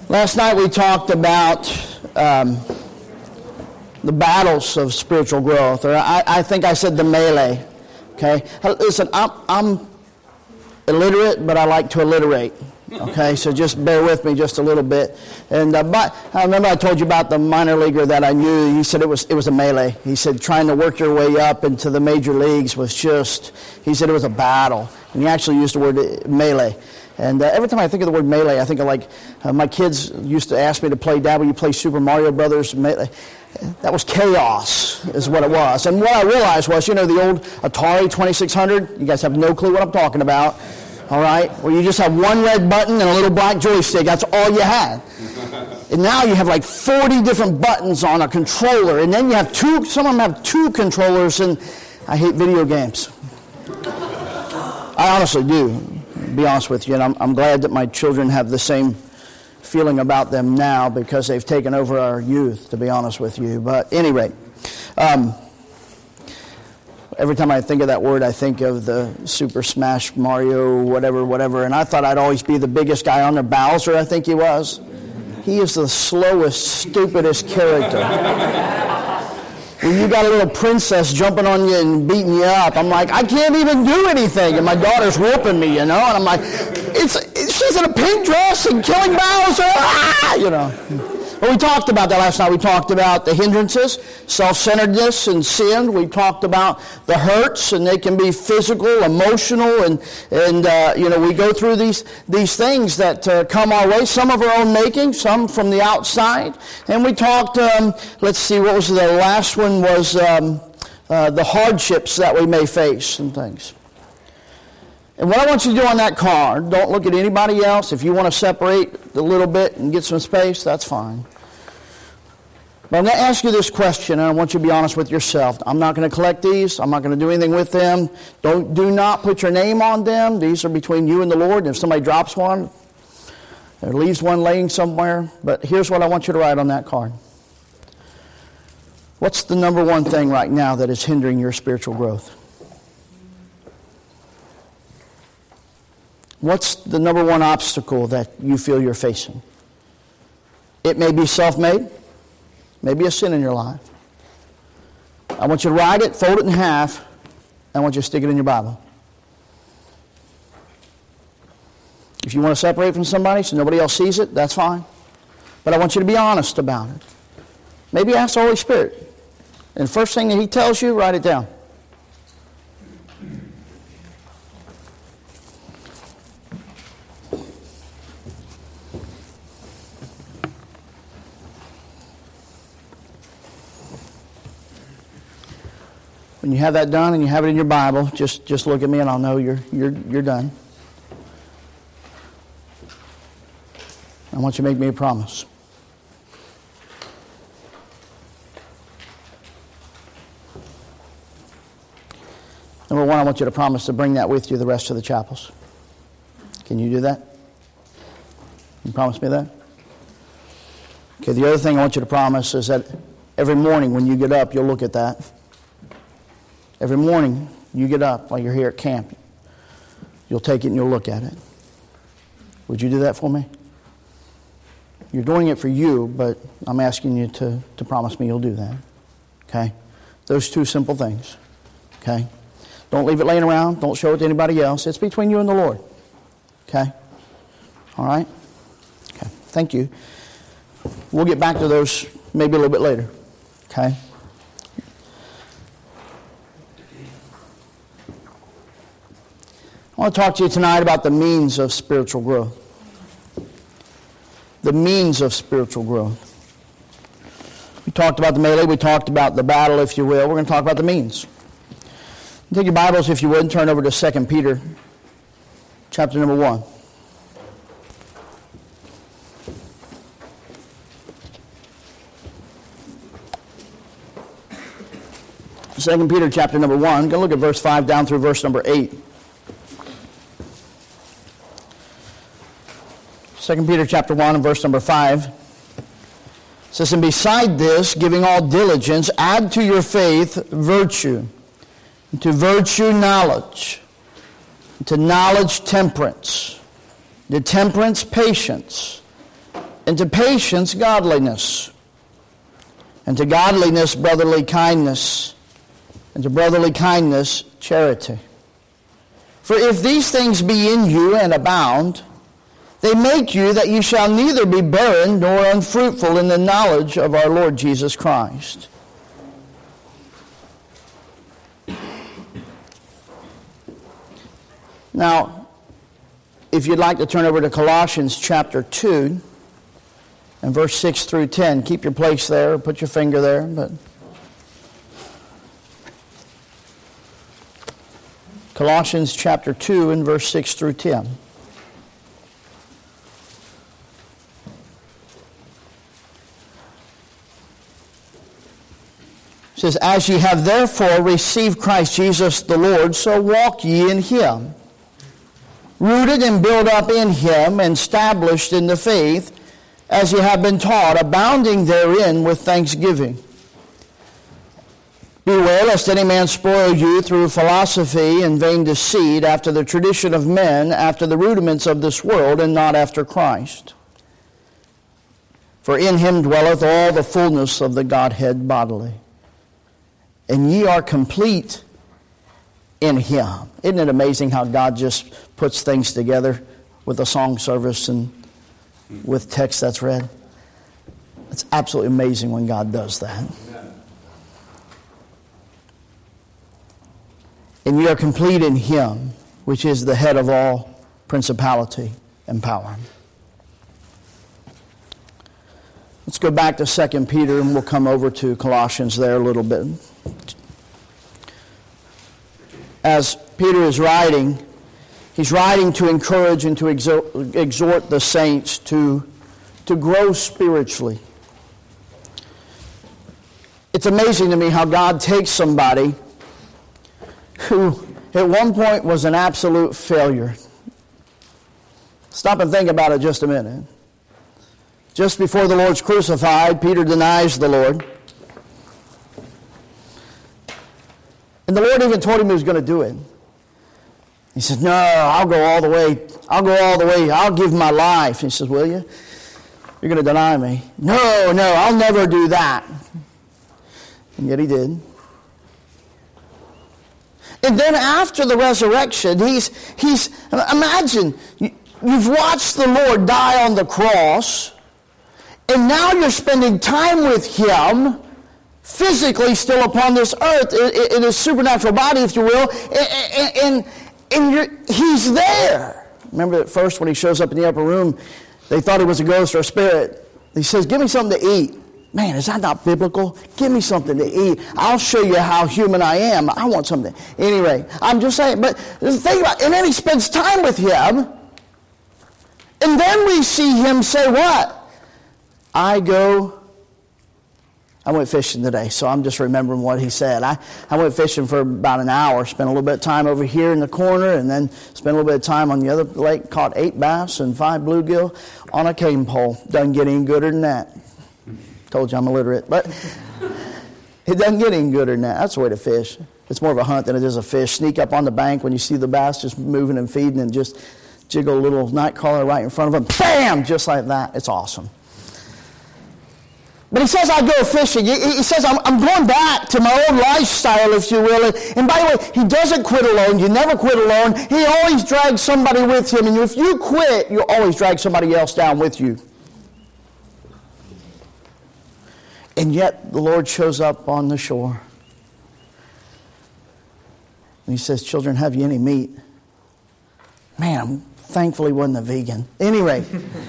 Last night we talked about the battles of spiritual growth, or I think I said the melee. Okay, listen, I'm illiterate, but I like to alliterate. Okay, so just bear with me just a little bit. And but I remember I told you about the minor leaguer that I knew. He said it was a melee. He said trying to work your way up into the major leagues was just. He said it was a battle, and he actually used the word melee. And every time I think of the word melee, I think of like my kids used to ask me to play, Dad, will you play Super Mario Brothers melee? That was chaos, is what it was. And what I realized was, you know, the old Atari 2600. You guys have no clue what I'm talking about. All right, where you just have one red button and a little black joystick. That's all you had. And now you have like 40 different buttons on a controller. And then you have some of them have two controllers, and I hate video games. I honestly do, to be honest with you. And I'm glad that my children have the same feeling about them now because they've taken over our youth, to be honest with you. But at any rate, every time I think of that word, I think of the Super Smash Mario, whatever. And I thought I'd always be the biggest guy on there. Bowser, I think he was. He is the slowest, stupidest character. When you got a little princess jumping on you and beating you up, I'm like, I can't even do anything. And my daughter's whooping me, you know. And I'm like, she's in a pink dress and killing Bowser, you know. Well, we talked about that last night. We talked about the hindrances, self-centeredness and sin. We talked about the hurts, and they can be physical, emotional, and you know, we go through these things that come our way, some of our own making, some from the outside. And we talked, let's see, what was the last one was the hardships that we may face and things. And what I want you to do on that card, don't look at anybody else. If you want to separate a little bit and get some space, that's fine. But I'm going to ask you this question, and I want you to be honest with yourself. I'm not going to collect these. I'm not going to do anything with them. Do not put your name on them. These are between you and the Lord. And if somebody drops one or leaves one laying somewhere, but here's what I want you to write on that card. What's the number one thing right now that is hindering your spiritual growth? What's the number one obstacle that you feel you're facing? It may be self-made, maybe a sin in your life. I want you to write it, fold it in half, and I want you to stick it in your Bible. If you want to separate from somebody so nobody else sees it, that's fine. But I want you to be honest about it. Maybe ask the Holy Spirit. And the first thing that He tells you, write it down. When you have that done and you have it in your Bible, just look at me and I'll know you're done. I want you to make me a promise. Number one, I want you to promise to bring that with you the rest of the chapels. Can you do that? You promise me that? Okay, the other thing I want you to promise is that every morning when you get up, you'll look at that. Every morning you get up while you're here at camp, you'll take it and you'll look at it. Would you do that for me? You're doing it for you, but I'm asking you to promise me you'll do that. Okay? Those two simple things. Okay? Don't leave it laying around. Don't show it to anybody else. It's between you and the Lord. Okay? All right? Okay. Thank you. We'll get back to those maybe a little bit later. Okay? I want to talk to you tonight about the means of spiritual growth. The means of spiritual growth. We talked about the melee. We talked about the battle, if you will. We're going to talk about the means. Take your Bibles, if you would, and turn over to 2 Peter, chapter number 1. Second Peter, chapter number 1. I'm going to look at verse 5 down through verse number 8. 2 Peter chapter 1 and verse number 5 says, and beside this, giving all diligence, add to your faith virtue, and to virtue knowledge, and to knowledge temperance, to temperance patience, And to patience, godliness. And to godliness, brotherly kindness. And to brotherly kindness, charity. For if these things be in you and abound, they make you that you shall neither be barren nor unfruitful in the knowledge of our Lord Jesus Christ. Now, if you'd like to turn over to Colossians chapter 2 and verse 6 through 10, keep your place there, put your finger there. But Colossians chapter 2 and verse 6 through 10. It says, As ye have therefore received Christ Jesus the Lord, so walk ye in him, rooted and built up in him, and established in the faith, as ye have been taught, abounding therein with thanksgiving. Beware lest any man spoil you through philosophy and vain deceit, after the tradition of men, after the rudiments of this world, and not after Christ. For in him dwelleth all the fullness of the Godhead bodily. And ye are complete in him. Isn't it amazing how God just puts things together with a song service and with text that's read? It's absolutely amazing when God does that. Amen. And ye are complete in him, which is the head of all principality and power. Let's go back to 2 Peter and we'll come over to Colossians there a little bit. As Peter is writing, he's writing to encourage and to exhort the saints to grow spiritually. It's amazing to me how God takes somebody who at one point was an absolute failure. Stop and think about it just a minute. Just before the Lord's crucified, Peter denies the Lord. And the Lord even told him he was going to do it. He says, no, I'll go all the way. I'll give my life. He says, will you? You're going to deny me. No, I'll never do that. And yet he did. And then after the resurrection, he's imagine, you've watched the Lord die on the cross, and now you're spending time with him, physically still upon this earth, in his supernatural body, if you will, and he's there. Remember at first when he shows up in the upper room, they thought he was a ghost or a spirit. He says, give me something to eat. Man, is that not biblical? Give me something to eat. I'll show you how human I am. I want something. Anyway, I'm just saying, but think about it. And then he spends time with him, and then we see him say what? I went fishing today, so I'm just remembering what he said. I went fishing for about an hour, spent a little bit of time over here in the corner, and then spent a little bit of time on the other lake, caught 8 bass and 5 bluegill on a cane pole. Doesn't get any gooder than that. Told you I'm illiterate, but it doesn't get any gooder than that. That's the way to fish. It's more of a hunt than it is a fish. Sneak up on the bank when you see the bass just moving and feeding, and just jiggle a little night crawler right in front of them. Bam! Just like that. It's awesome. But he says, I go fishing. He says, I'm going back to my old lifestyle, if you will. And by the way, he doesn't quit alone. You never quit alone. He always drags somebody with him. And if you quit, you always drag somebody else down with you. And yet, the Lord shows up on the shore. And he says, children, have you any meat? Man, I'm thankfully wasn't a vegan. Anyway.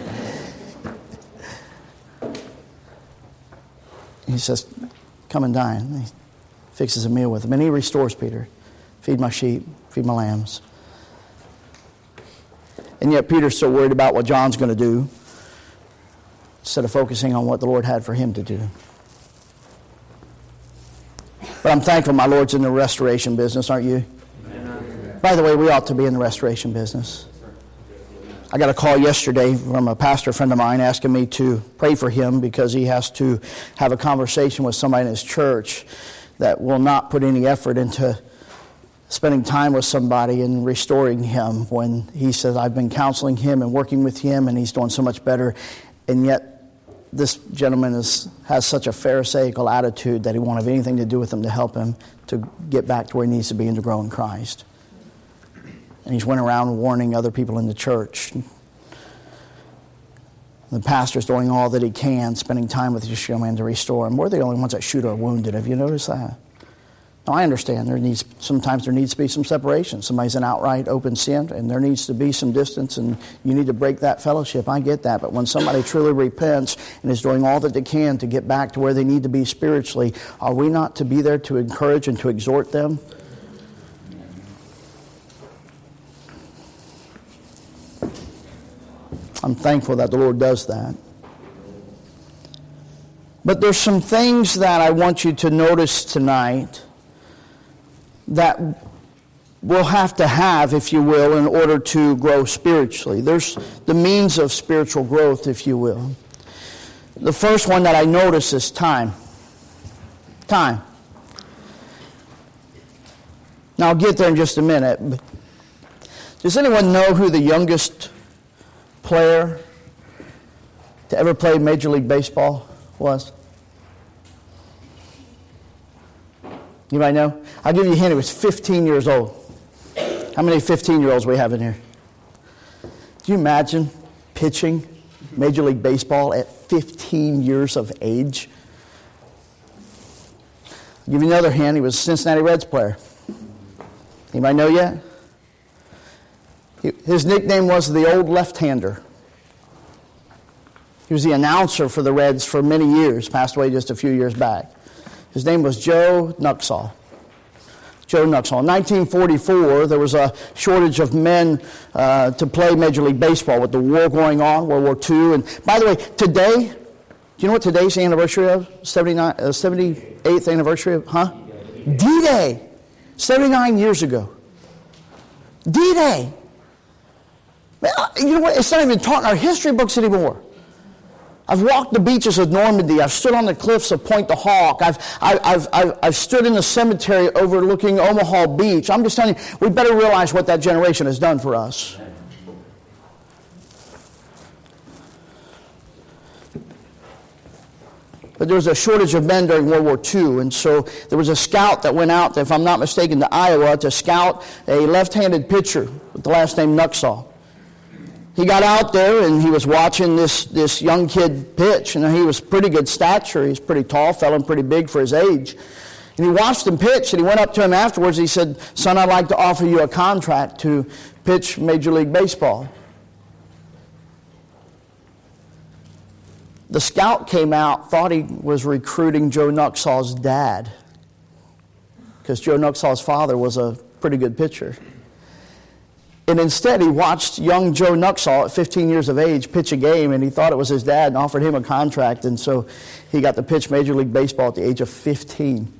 He says, come and dine. And he fixes a meal with him. And he restores Peter. Feed my sheep. Feed my lambs. And yet Peter's so worried about what John's going to do, instead of focusing on what the Lord had for him to do. But I'm thankful my Lord's in the restoration business, aren't you? Amen. By the way, we ought to be in the restoration business. I got a call yesterday from a pastor friend of mine asking me to pray for him because he has to have a conversation with somebody in his church that will not put any effort into spending time with somebody and restoring him, when he says, I've been counseling him and working with him and he's doing so much better, and yet this gentleman has such a pharisaical attitude that he won't have anything to do with them to help him to get back to where he needs to be and to grow in Christ. And he's went around warning other people in the church. The pastor's doing all that he can, spending time with this young man to restore him. We're the only ones that shoot or wounded. Have you noticed that? Now, I understand sometimes there needs to be some separation. Somebody's in outright open sin, and there needs to be some distance, and you need to break that fellowship. I get that. But when somebody truly repents and is doing all that they can to get back to where they need to be spiritually, are we not to be there to encourage and to exhort them? I'm thankful that the Lord does that. But there's some things that I want you to notice tonight that we'll have to have, if you will, in order to grow spiritually. There's the means of spiritual growth, if you will. The first one that I notice is time. Time. Now, I'll get there in just a minute. Does anyone know who the youngest player to ever play Major League Baseball was? You might know. I'll give you a hint. He was 15 years old. How many 15-year-olds we have in here? Do you imagine pitching Major League Baseball at 15 years of age? I'll give you another hint. He was a Cincinnati Reds player. Anybody know yet? His nickname was the Old Left-Hander. He was the announcer for the Reds for many years, passed away just a few years back. His name was Joe Nuxhall. Joe Nuxhall. In 1944, there was a shortage of men to play Major League Baseball with the war going on, World War II. And by the way, today, do you know what today's the anniversary of? 78th anniversary of, huh? D-Day. 79 years ago. D-Day. You know what? It's not even taught in our history books anymore. I've walked the beaches of Normandy. I've stood on the cliffs of Pointe du Hoc. I've stood in the cemetery overlooking Omaha Beach. I'm just telling you, we better realize what that generation has done for us. But there was a shortage of men during World War II, and so there was a scout that went out, if I'm not mistaken, to Iowa to scout a left-handed pitcher with the last name Nuxhall. He got out there and he was watching this young kid pitch, and he was pretty good stature. He's pretty tall, fella, and pretty big for his age. And he watched him pitch, and he went up to him afterwards. He said, "Son, I'd like to offer you a contract to pitch Major League Baseball." The scout came out, thought he was recruiting Joe Nuxhall's dad, because Joe Nuxhall's father was a pretty good pitcher. And instead, he watched young Joe Nuxhall at 15 years of age pitch a game, and he thought it was his dad and offered him a contract, and so he got to pitch Major League Baseball at the age of 15.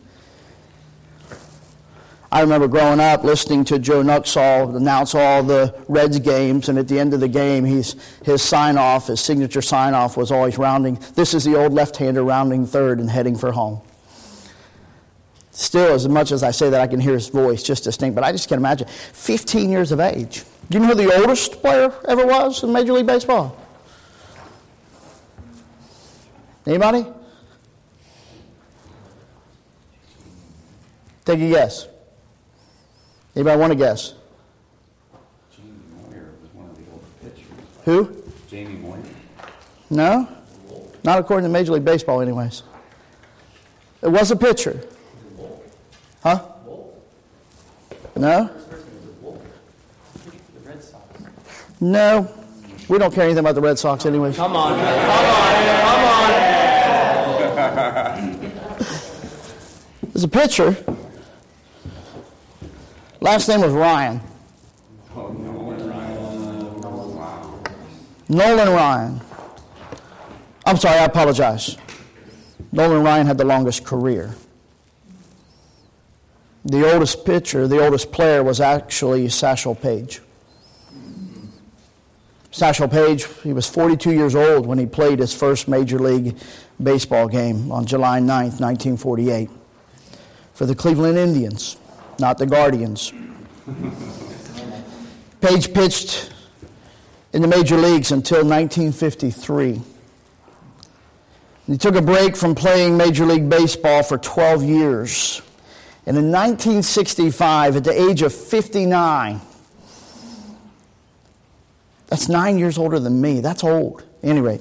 I remember growing up listening to Joe Nuxhall announce all the Reds games, and at the end of the game, his sign-off, his signature sign-off was always rounding. This is the old left-hander rounding third and heading for home. Still, as much as I say that, I can hear his voice just distinct, but I just can't imagine. 15 years of age. Do you know who the oldest player ever was in Major League Baseball? Anybody? Take a guess. Anybody want to guess? Jamie Moyer was one of the oldest pitchers. Who? Jamie Moyer. No? Not according to Major League Baseball anyways. It was a pitcher. Huh? No? No. We don't care anything about the Red Sox anyways. Come on. There's a pitcher. Last name was Ryan. Nolan Ryan. I'm sorry, I apologize. Nolan Ryan had the longest career. The oldest pitcher, the oldest player was actually Satchel Paige. Satchel Paige, he was 42 years old when he played his first Major League Baseball game on July 9th, 1948 for the Cleveland Indians, not the Guardians. Paige pitched in the major leagues until 1953. He took a break from playing Major League Baseball for 12 years. And in 1965, at the age of 59, that's 9 years older than me. That's old. Anyway,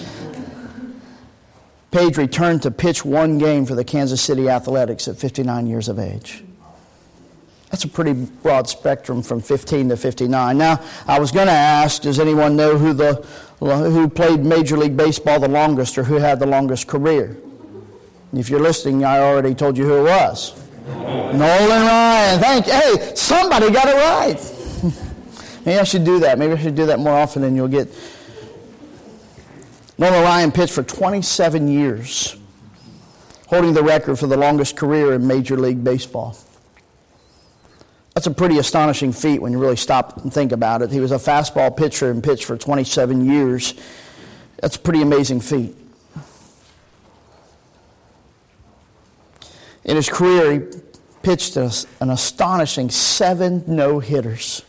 Page returned to pitch one game for the Kansas City Athletics at 59 years of age. That's a pretty broad spectrum from 15 to 59. Now, I was going to ask, does anyone know who played Major League Baseball the longest or who had the longest career? If you're listening, I already told you who it was. Nolan Ryan. Hey, somebody got it right. Maybe I should do that. Maybe I should do that more often and you'll get... Nolan Ryan pitched for 27 years, holding the record for the longest career in Major League Baseball. That's a pretty astonishing feat when you really stop and think about it. He was a fastball pitcher and pitched for 27 years. That's a pretty amazing feat. In his career, he pitched an astonishing 7 no-hitters.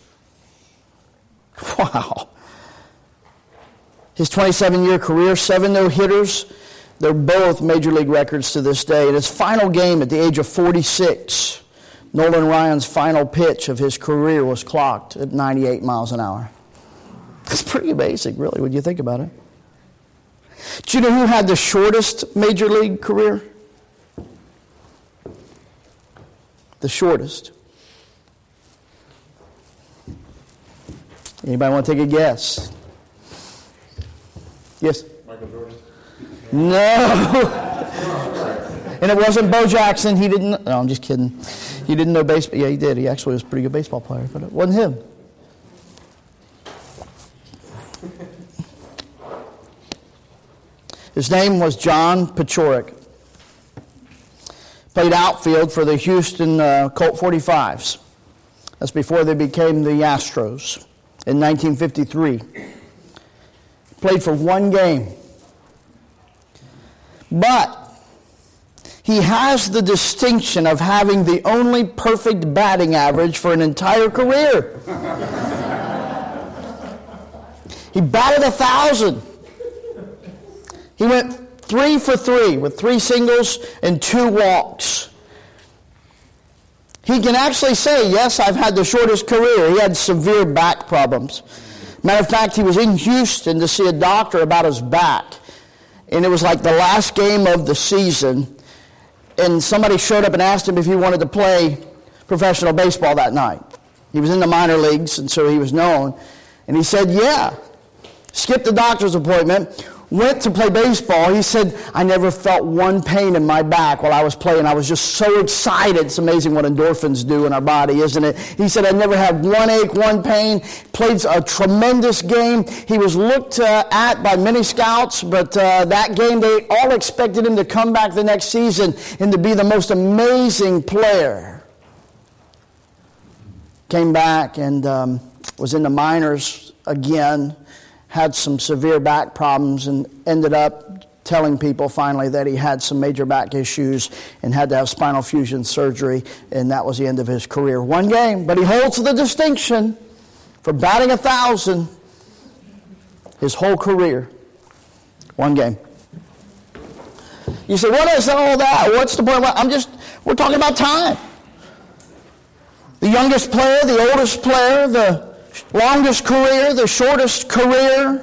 Wow. His 27-year career, 7 no-hitters, they're both Major League records to this day. In his final game at the age of 46, Nolan Ryan's final pitch of his career was clocked at 98 miles an hour. That's pretty basic, really, when you think about it. Do you know who had the shortest Major League career? The shortest. Anybody want to take a guess? Yes? Michael Jordan? No. And it wasn't Bo Jackson. He didn't. No, I'm just kidding. He didn't know baseball. Yeah, he did. He actually was a pretty good baseball player, but it wasn't him. His name was John Paciorek. Played outfield for the Houston Colt 45s. That's before they became the Astros in 1953. Played for one game. But he has the distinction of having the only perfect batting average for an entire career. He batted 1,000. He went 3 for 3 with 3 singles and 2 walks. He can actually say, yes, I've had the shortest career. He had severe back problems. Matter of fact, he was in Houston to see a doctor about his back. And it was like the last game of the season. And somebody showed up and asked him if he wanted to play professional baseball that night. He was in the minor leagues, and so he was known. And he said, yeah. Skipped the doctor's appointment, went to play baseball. He said, I never felt one pain in my back while I was playing. I was just so excited. It's amazing what endorphins do in our body, isn't it? He said, I never had one ache, one pain. Played a tremendous game. He was looked at by many scouts, but that game, they all expected him to come back the next season and to be the most amazing player. Came back and was in the minors again. Had some severe back problems and ended up telling people finally that he had some major back issues and had to have spinal fusion surgery, and that was the end of his career. One game, but he holds the distinction for batting 1,000 his whole career. One game. You say, what is all that? What's the point? We're talking about time. The youngest player, the oldest player, the longest career, the shortest career.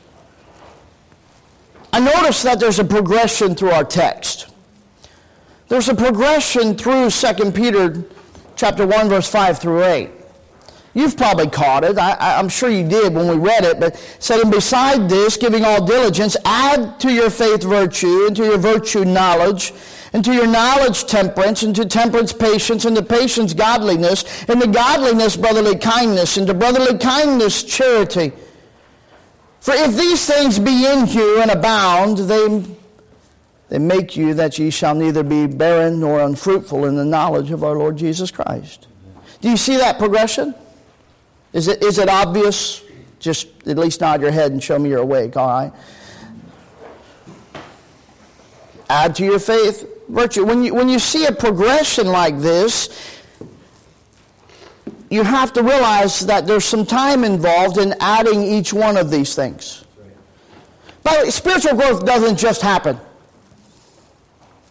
I notice that there's a progression through our text. There's a progression through 2 Peter chapter 1, verse 5 through 8. You've probably caught it. I'm sure you did when we read it. But it said, and beside this, giving all diligence, add to your faith virtue, and to your virtue knowledge, and to your knowledge temperance, and to temperance patience, and to patience godliness, and to godliness brotherly kindness, and to brotherly kindness charity. For if these things be in you and abound, they make you that ye shall neither be barren nor unfruitful in the knowledge of our Lord Jesus Christ. Do you see that progression? Is it obvious? Just at least nod your head and show me you're awake, all right? Add to your faith virtue. When you see a progression like this, you have to realize that there's some time involved in adding each one of these things. By the way, spiritual growth doesn't just happen.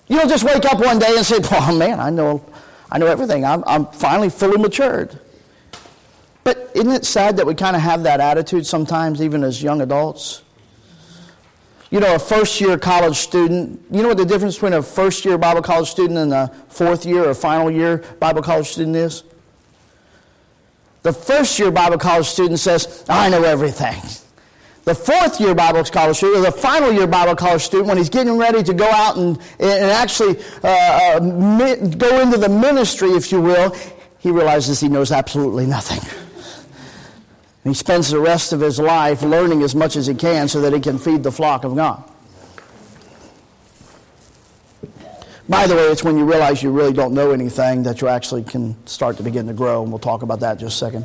You don't just wake up one day and say, oh man, I know everything. I'm finally fully matured. But isn't it sad that we kind of have that attitude sometimes, even as young adults? You know, a first-year college student, you know what the difference between a first-year Bible college student and a fourth-year or final-year Bible college student is? The first-year Bible college student says, I know everything. The fourth-year Bible college student, or the final-year Bible college student, when he's getting ready to go out and actually go into the ministry, if you will, he realizes he knows absolutely nothing. And he spends the rest of his life learning as much as he can so that he can feed the flock of God. By the way, it's when you realize you really don't know anything that you actually can start to begin to grow, and we'll talk about that in just a second.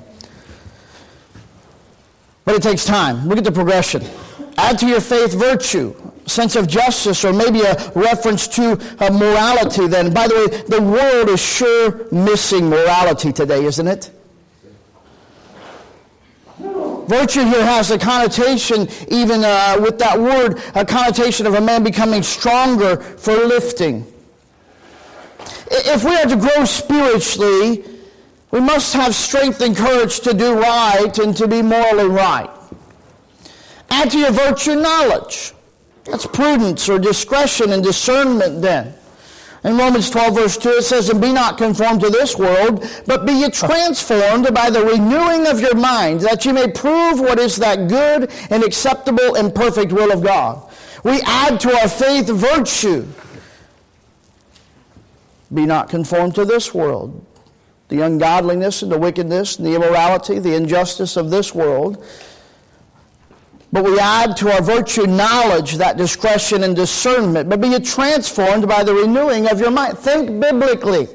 But it takes time. Look at the progression. Add to your faith virtue, sense of justice, or maybe a reference to morality then. By the way, the world is sure missing morality today, isn't it? Virtue here has a connotation, even with that word, a connotation of a man becoming stronger for lifting. If we are to grow spiritually, we must have strength and courage to do right and to be morally right. Add to your virtue knowledge. That's prudence or discretion and discernment then. In Romans 12 verse 2 it says, and be not conformed to this world, but be ye transformed by the renewing of your mind, that ye may prove what is that good and acceptable and perfect will of God. We add to our faith virtue. Be not conformed to this world. The ungodliness and the wickedness and the immorality, the injustice of this world. But we add to our virtue knowledge, that discretion and discernment. But be ye transformed by the renewing of your mind. Think biblically.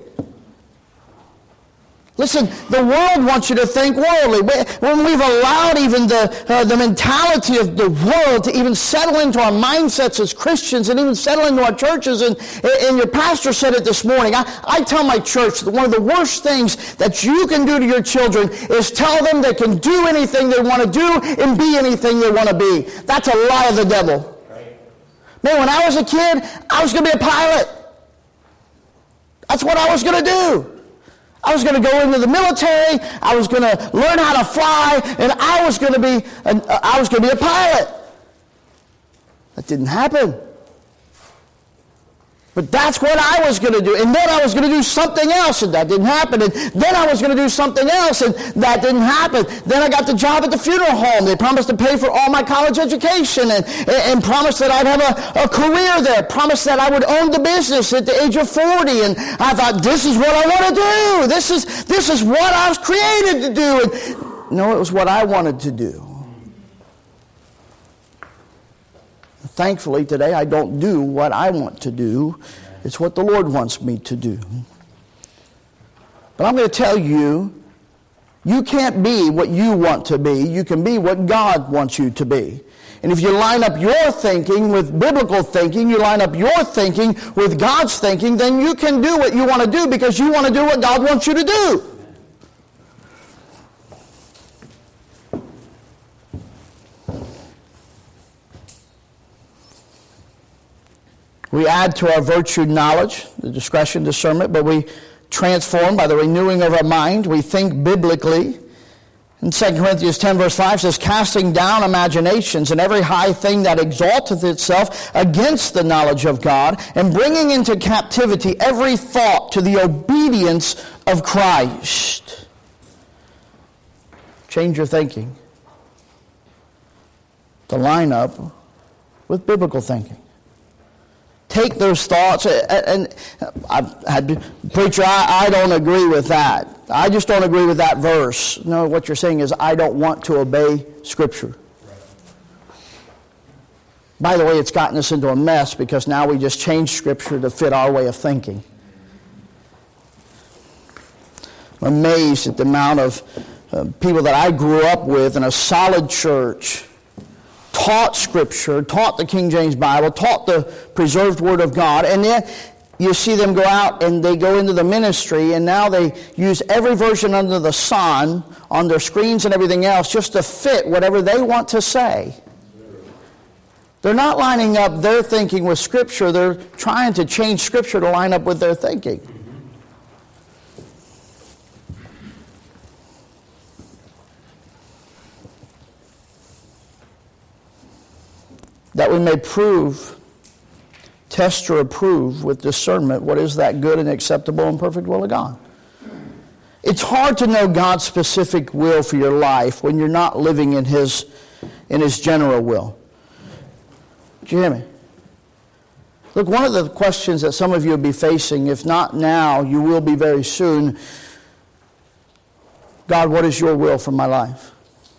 Listen, the world wants you to think worldly. When we've allowed even the mentality of the world to even settle into our mindsets as Christians and even settle into our churches, and your pastor said it this morning. I tell my church that one of the worst things that you can do to your children is tell them they can do anything they want to do and be anything they want to be. That's a lie of the devil. Man, when I was a kid, I was going to be a pilot. That's what I was going to do. I was going to go into the military. I was going to learn how to fly, and I was going to be a pilot. That didn't happen. But that's what I was going to do. And then I was going to do something else, and that didn't happen. And then I was going to do something else, and that didn't happen. Then I got the job at the funeral home. They promised to pay for all my college education and promised that I'd have a career there. Promised that I would own the business at the age of 40. And I thought, this is what I want to do. This is what I was created to do. And no, it was what I wanted to do. Thankfully, today, I don't do what I want to do. It's what the Lord wants me to do. But I'm going to tell you, you can't be what you want to be. You can be what God wants you to be. And if you line up your thinking with biblical thinking, you line up your thinking with God's thinking, then you can do what you want to do because you want to do what God wants you to do. We add to our virtue knowledge, the discretion, discernment, but we transform by the renewing of our mind. We think biblically. In 2 Corinthians 10 verse 5 says, casting down imaginations and every high thing that exalteth itself against the knowledge of God, and bringing into captivity every thought to the obedience of Christ. Change your thinking to line up with biblical thinking. Take those thoughts, and preacher, I don't agree with that. I just don't agree with that verse. No, what you're saying is, I don't want to obey Scripture. By the way, it's gotten us into a mess because now we just change Scripture to fit our way of thinking. I'm amazed at the amount of people that I grew up with in a solid church, taught Scripture, taught the King James Bible, taught the preserved Word of God, and then you see them go out and they go into the ministry, and now they use every version under the sun on their screens and everything else just to fit whatever they want to say. They're not lining up their thinking with Scripture. They're trying to change Scripture to line up with their thinking. That we may prove, test or approve with discernment what is that good and acceptable and perfect will of God. It's hard to know God's specific will for your life when you're not living in His general will. Do you hear me? Look, one of the questions that some of you will be facing, if not now, you will be very soon. God, what is your will for my life?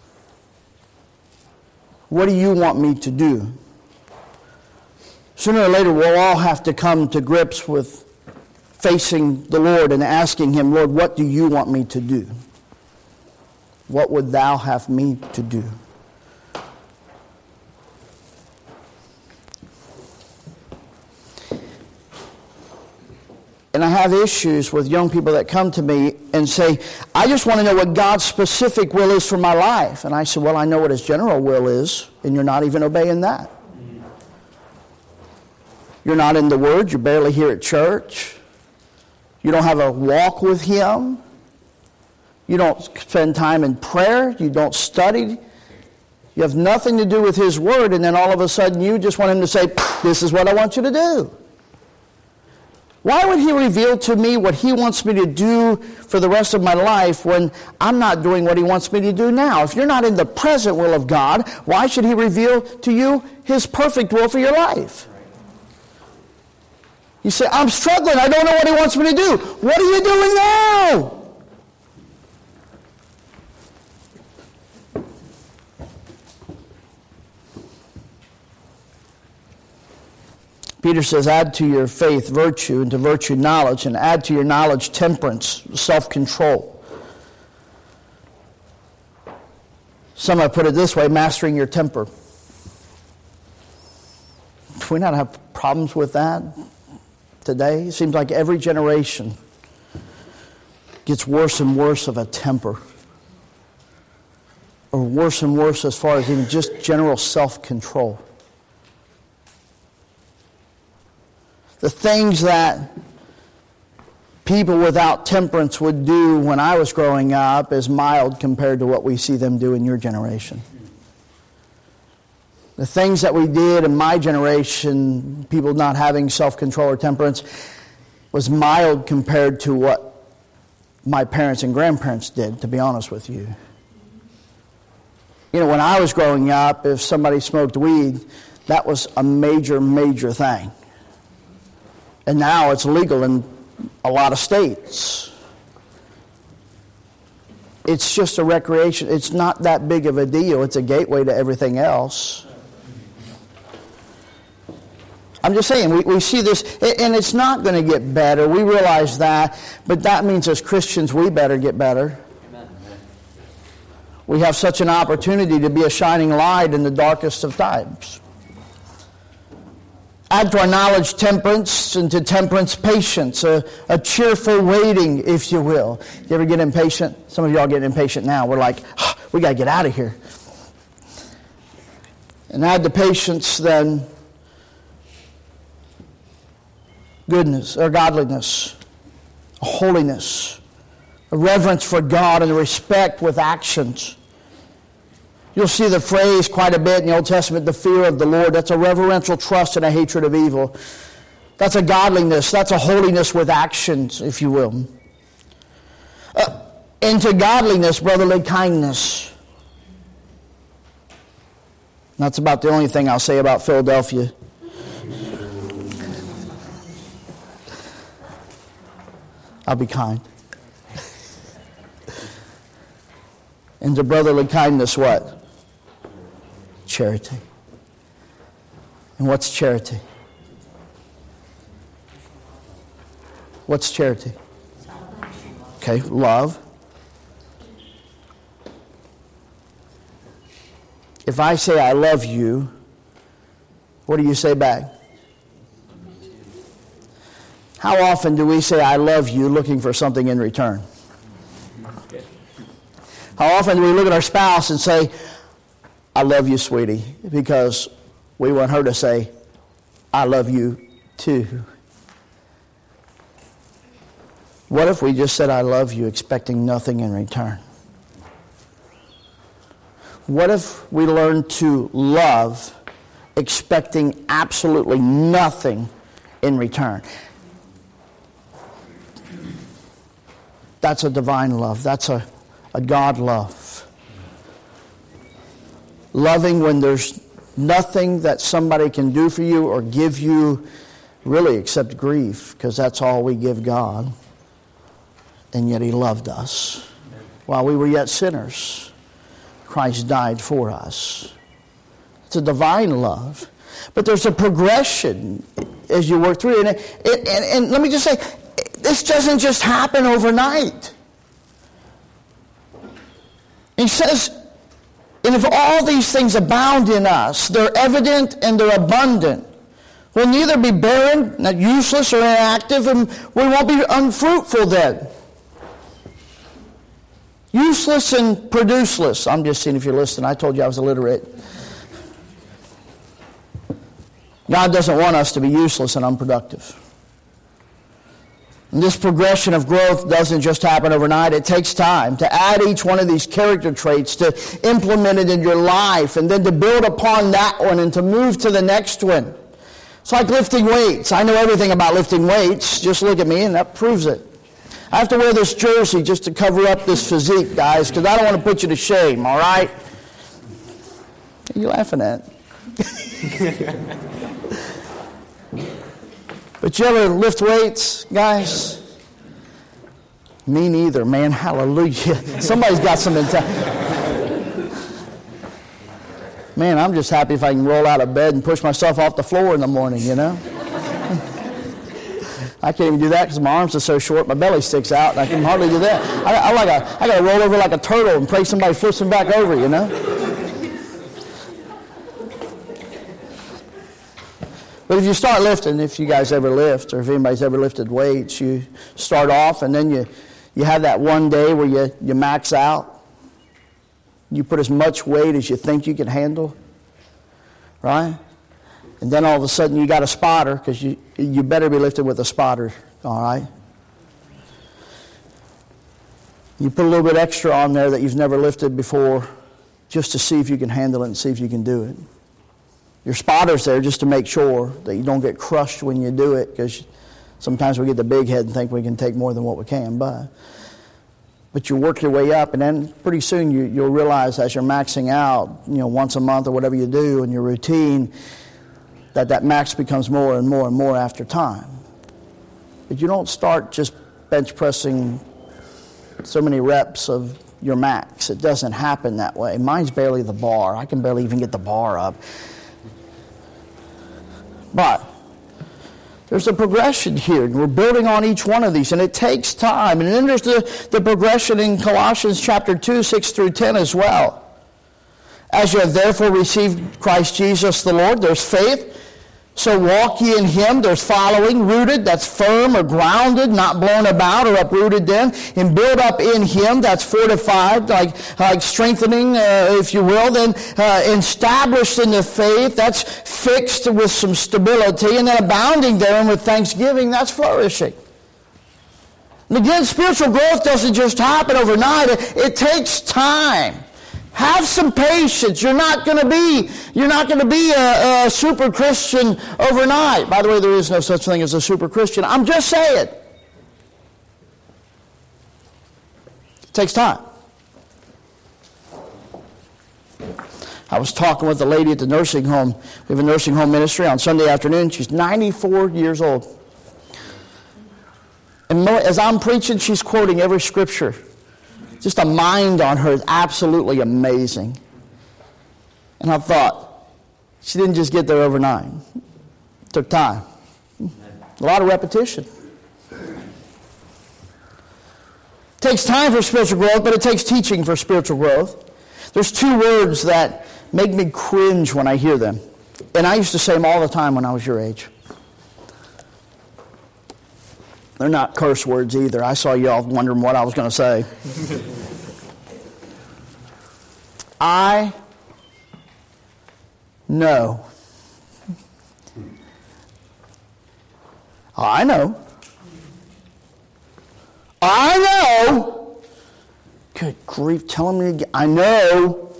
What do you want me to do? Sooner or later, we'll all have to come to grips with facing the Lord and asking Him, Lord, what do you want me to do? What would thou have me to do? And I have issues with young people that come to me and say, I just want to know what God's specific will is for my life. And I say, well, I know what His general will is, and you're not even obeying that. You're not in the Word. You're barely here at church. You don't have a walk with Him. You don't spend time in prayer. You don't study. You have nothing to do with His Word, and then all of a sudden you just want Him to say, this is what I want you to do. Why would He reveal to me what He wants me to do for the rest of my life when I'm not doing what He wants me to do now? If you're not in the present will of God, why should He reveal to you His perfect will for your life? You say, I'm struggling. I don't know what He wants me to do. What are you doing now? Peter says, add to your faith virtue, and to virtue knowledge, and add to your knowledge temperance, self-control. Some have put it this way, mastering your temper. Do we not have problems with that today? It seems like every generation gets worse and worse of a temper. Or worse and worse as far as even just general self-control. The things that people without temperance would do when I was growing up is mild compared to what we see them do in your generation. The things that we did in my generation, people not having self-control or temperance, was mild compared to what my parents and grandparents did, to be honest with you. You know, when I was growing up, if somebody smoked weed, that was a major, major thing. And now it's legal in a lot of states. It's just a recreation. It's not that big of a deal. It's a gateway to everything else. I'm just saying, we see this, and it's not going to get better. We realize that, but that means as Christians we better get better. Amen. We have such an opportunity to be a shining light in the darkest of times. Add to our knowledge temperance, and to temperance patience, a cheerful waiting, if you will. You ever get impatient? Some of y'all get impatient now. We're like, we got to get out of here. And add to patience then goodness or godliness, a holiness, a reverence for God, and a respect with actions. You'll see the phrase quite a bit in the Old Testament, the fear of the Lord. That's a reverential trust and a hatred of evil. That's a godliness. That's a holiness with actions, if you will. Into godliness, brotherly kindness. That's about the only thing I'll say about Philadelphia. I'll be kind. Into brotherly kindness, what? Charity. And what's charity? What's charity? Okay, love. If I say I love you, what do you say back? How often do we say I love you looking for something in return? How often do we look at our spouse and say, I love you, sweetie, because we want her to say, I love you too. What if we just said, I love you, expecting nothing in return? What if we learned to love, expecting absolutely nothing in return? That's a divine love. That's a God love. Loving when there's nothing that somebody can do for you or give you really except grief, because that's all we give God. And yet He loved us. While we were yet sinners, Christ died for us. It's a divine love. But there's a progression as you work through it. And let me just say, this doesn't just happen overnight. He says, and if all these things abound in us, they're evident and they're abundant, we'll neither be barren, not useless or inactive, and we won't be unfruitful then. Useless and produceless. I'm just seeing if you're listening. I told you I was illiterate. God doesn't want us to be useless and unproductive. And this progression of growth doesn't just happen overnight. It takes time to add each one of these character traits, to implement it in your life, and then to build upon that one and to move to the next one. It's like lifting weights. I know everything about lifting weights. Just look at me and that proves it. I have to wear this jersey just to cover up this physique, guys, because I don't want to put you to shame, all right? What are you laughing at? But you ever lift weights, guys? Me neither, man. Hallelujah. Somebody's got some Man, I'm just happy if I can roll out of bed and push myself off the floor in the morning, you know? I can't even do that because my arms are so short, my belly sticks out, and I can hardly do that. I got to roll over like a turtle and pray somebody flips me back over, you know? But if you start lifting, if you guys ever lift, or if anybody's ever lifted weights, you start off and then you have that one day where you max out. You put as much weight as you think you can handle, right? And then all of a sudden you got a spotter, because you better be lifted with a spotter, all right? You put a little bit extra on there that you've never lifted before, just to see if you can handle it and see if you can do it. Your spotter's there just to make sure that you don't get crushed when you do it, because sometimes we get the big head and think we can take more than what we can, but you work your way up, and then pretty soon you'll realize as you're maxing out, once a month or whatever you do in your routine, that max becomes more and more and more after time. But you don't start just bench pressing so many reps of your max. It doesn't happen that way. Mine's barely the bar. I can barely even get the bar up. But there's a progression here, and we're building on each one of these, and it takes time. And then there's the progression in Colossians chapter 2, 6 through 10 as well. As you have therefore received Christ Jesus the Lord, there's faith. So walk ye in Him, there's following, rooted, that's firm or grounded, not blown about or uprooted then, and build up in Him, that's fortified, like strengthening, if you will, then established in the faith, that's fixed with some stability, and then abounding therein with thanksgiving, that's flourishing. And again, spiritual growth doesn't just happen overnight, it takes time. Have some patience. You're not going to be a super Christian overnight. By the way, there is no such thing as a super Christian. I'm just saying. It takes time. I was talking with a lady at the nursing home. We have a nursing home ministry on Sunday afternoon. She's 94 years old. And as I'm preaching, she's quoting every scripture. Just a mind on her is absolutely amazing. And I thought, she didn't just get there overnight. It took time. A lot of repetition. It takes time for spiritual growth, but it takes teaching for spiritual growth. There's two words that make me cringe when I hear them. And I used to say them all the time when I was your age. They're not curse words either. I saw you all wondering what I was going to say. I know. I know. I know. Good grief, tell him again. I know.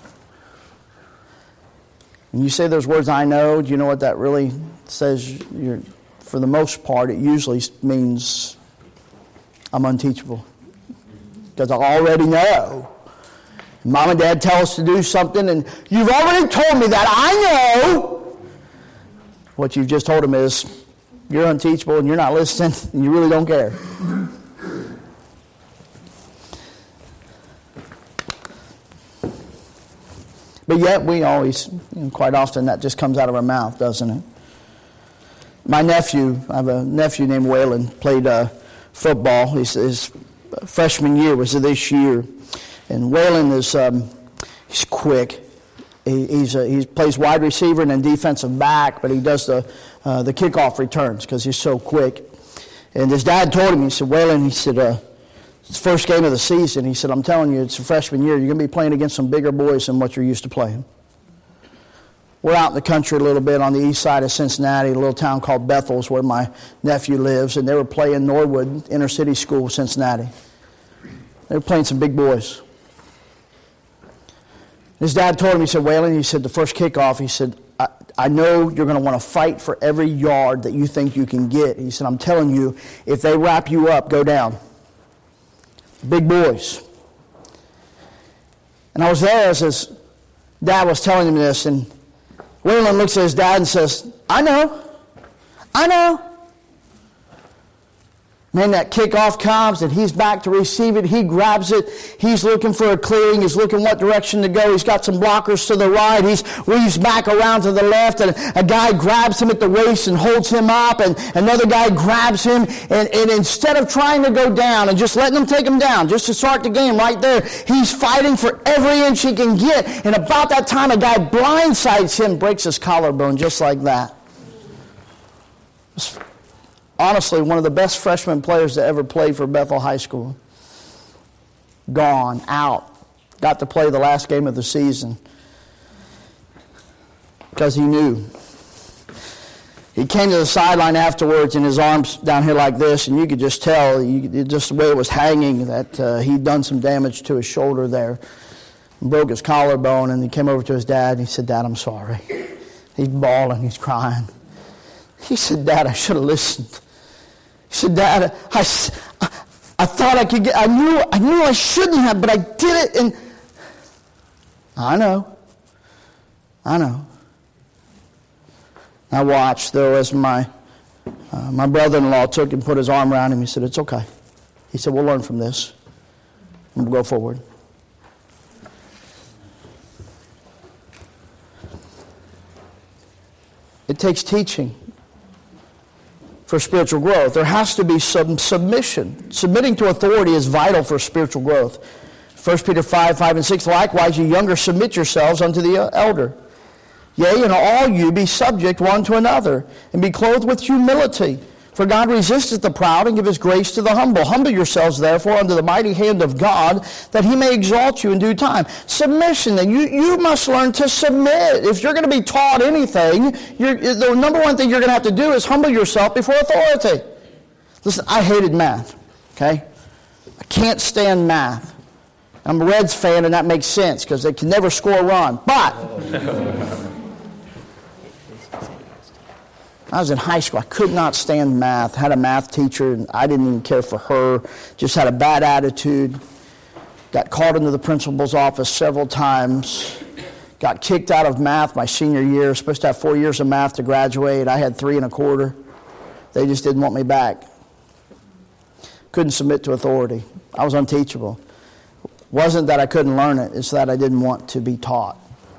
When you say those words, I know, do you know what that really says? For the most part, it usually means I'm unteachable. Because I already know. Mom and Dad tell us to do something, and you've already told me that. I know. What you've just told them is, you're unteachable, and you're not listening, and you really don't care. But yet we always, quite often, that just comes out of our mouth, doesn't it? My nephew, I have a nephew named Waylon, played football. His freshman year was this year. And Waylon is he's quick. He plays wide receiver and then defensive back, but he does the kickoff returns because he's so quick. And his dad told him, he said, Waylon, he said, it's the first game of the season. He said, I'm telling you, it's a freshman year. You're going to be playing against some bigger boys than what you're used to playing. We're out in the country a little bit on the east side of Cincinnati, a little town called Bethel's where my nephew lives, and they were playing Norwood Inner City School, Cincinnati. They were playing some big boys. His dad told him, he said, Waylon, he said, the first kickoff, he said, I know you're going to want to fight for every yard that you think you can get. He said, I'm telling you, if they wrap you up, go down. Big boys. And I was there as his dad was telling him this, and Waylon looks at his dad and says, I know. Man, that kickoff comes and he's back to receive it. He grabs it. He's looking for a clearing. He's looking what direction to go. He's got some blockers to the right. He weaves back around to the left, and a guy grabs him at the waist and holds him up, and another guy grabs him, and instead of trying to go down and just letting him take him down, just to start the game right there, he's fighting for every inch he can get, and about that time a guy blindsides him, breaks his collarbone just like that. Honestly, one of the best freshman players to ever play for Bethel High School. Gone, out. Got to play the last game of the season. Because he knew. He came to the sideline afterwards and his arms down here like this, and you could just tell, just the way it was hanging, that he'd done some damage to his shoulder there. And broke his collarbone, and he came over to his dad, and he said, Dad, I'm sorry. He's bawling, he's crying. He said, Dad, I should have listened. He said, Dad, I thought I could get, I knew I shouldn't have, but I did it, and I know. I watched, though, as my brother-in-law took and put his arm around him. He said, it's okay. He said, we'll learn from this, and we'll go forward. It takes teaching for spiritual growth. There has to be some submission. Submitting to authority is vital for spiritual growth. 1 Peter 5:5-6, likewise, you younger, submit yourselves unto the elder. Yea, and all you be subject one to another, and be clothed with humility. For God resisteth the proud, and giveth grace to the humble. Humble yourselves, therefore, under the mighty hand of God, that he may exalt you in due time. Submission. And you must learn to submit. If you're going to be taught anything, the number one thing you're going to have to do is humble yourself before authority. Listen, I hated math, okay? I can't stand math. I'm a Reds fan, and that makes sense, because they can never score a run. But I was in high school. I could not stand math. Had a math teacher, and I didn't even care for her. Just had a bad attitude. Got called into the principal's office several times. Got kicked out of math my senior year. Supposed to have 4 years of math to graduate. I had 3 1/4. They just didn't want me back. Couldn't submit to authority. I was unteachable. Wasn't that I couldn't learn it. It's that I didn't want to be taught.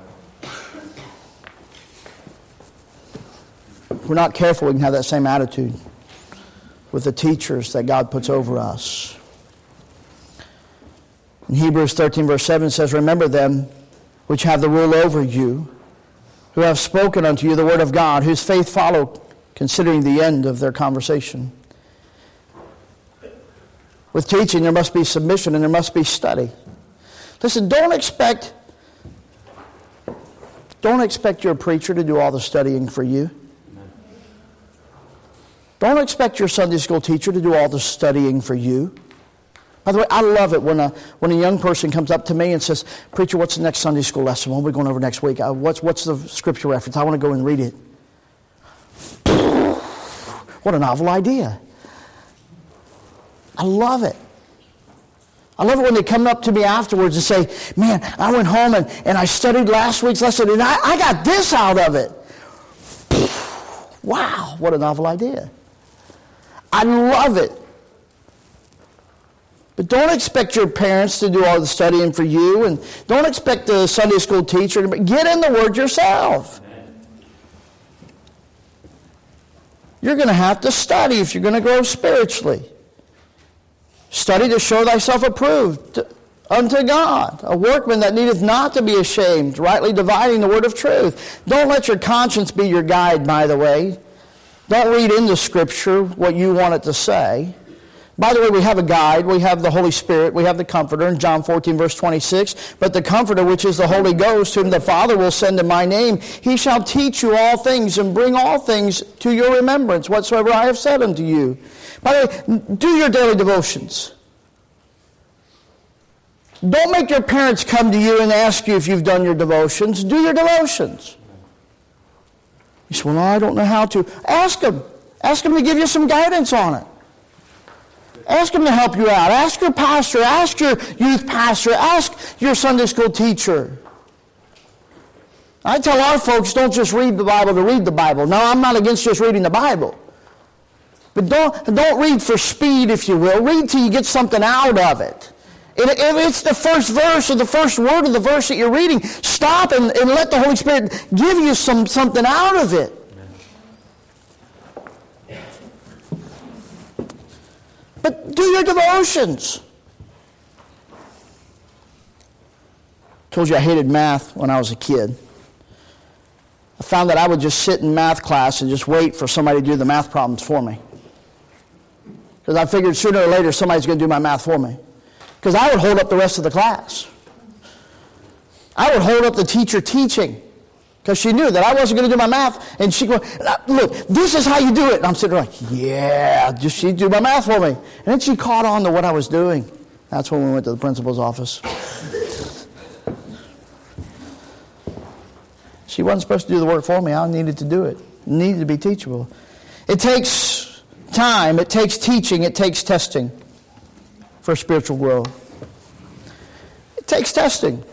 If we're not careful, we can have that same attitude with the teachers that God puts over us. In Hebrews 13, verse 7 says, remember them which have the rule over you, who have spoken unto you the word of God, whose faith follow, considering the end of their conversation. With teaching, there must be submission and there must be study. Listen, don't expect your preacher to do all the studying for you. Don't expect your Sunday school teacher to do all the studying for you. By the way, I love it when a young person comes up to me and says, "Preacher, what's the next Sunday school lesson? What are we going over next week? What's the scripture reference? I want to go and read it." What a novel idea. I love it. I love it when they come up to me afterwards and say, "Man, I went home and I studied last week's lesson and I got this out of it." Wow, what a novel idea. I love it. But don't expect your parents to do all the studying for you, and don't expect the Sunday school teacher to get in the Word yourself. You're going to have to study if you're going to grow spiritually. Study to show thyself approved unto God, a workman that needeth not to be ashamed, rightly dividing the word of truth. Don't let your conscience be your guide, by the way. Don't read into Scripture what you want it to say. By the way, we have a guide. We have the Holy Spirit. We have the Comforter in John 14, verse 26. But the Comforter, which is the Holy Ghost, whom the Father will send in my name, he shall teach you all things and bring all things to your remembrance, whatsoever I have said unto you. By the way, do your daily devotions. Don't make your parents come to you and ask you if you've done your devotions. Do your devotions. You say, "Well, I don't know how to." Ask them. Ask them to give you some guidance on it. Ask them to help you out. Ask your pastor. Ask your youth pastor. Ask your Sunday school teacher. I tell our folks, don't just read the Bible to read the Bible. No, I'm not against just reading the Bible. But don't read for speed, if you will. Read till you get something out of it. If it's the first verse or the first word of the verse that you're reading, stop and let the Holy Spirit give you something out of it. But do your devotions. I told you I hated math when I was a kid. I found that I would just sit in math class and just wait for somebody to do the math problems for me. Because I figured sooner or later somebody's going to do my math for me. Because I would hold up the rest of the class. I would hold up the teacher teaching. Because she knew that I wasn't going to do my math. And she'd go, "Look, this is how you do it." And I'm sitting there like, "Yeah, just she'd do my math for me." And then she caught on to what I was doing. That's when we went to the principal's office. She wasn't supposed to do the work for me. I needed to do it. It needed to be teachable. It takes time. It takes teaching. It takes testing for spiritual growth. It takes testing.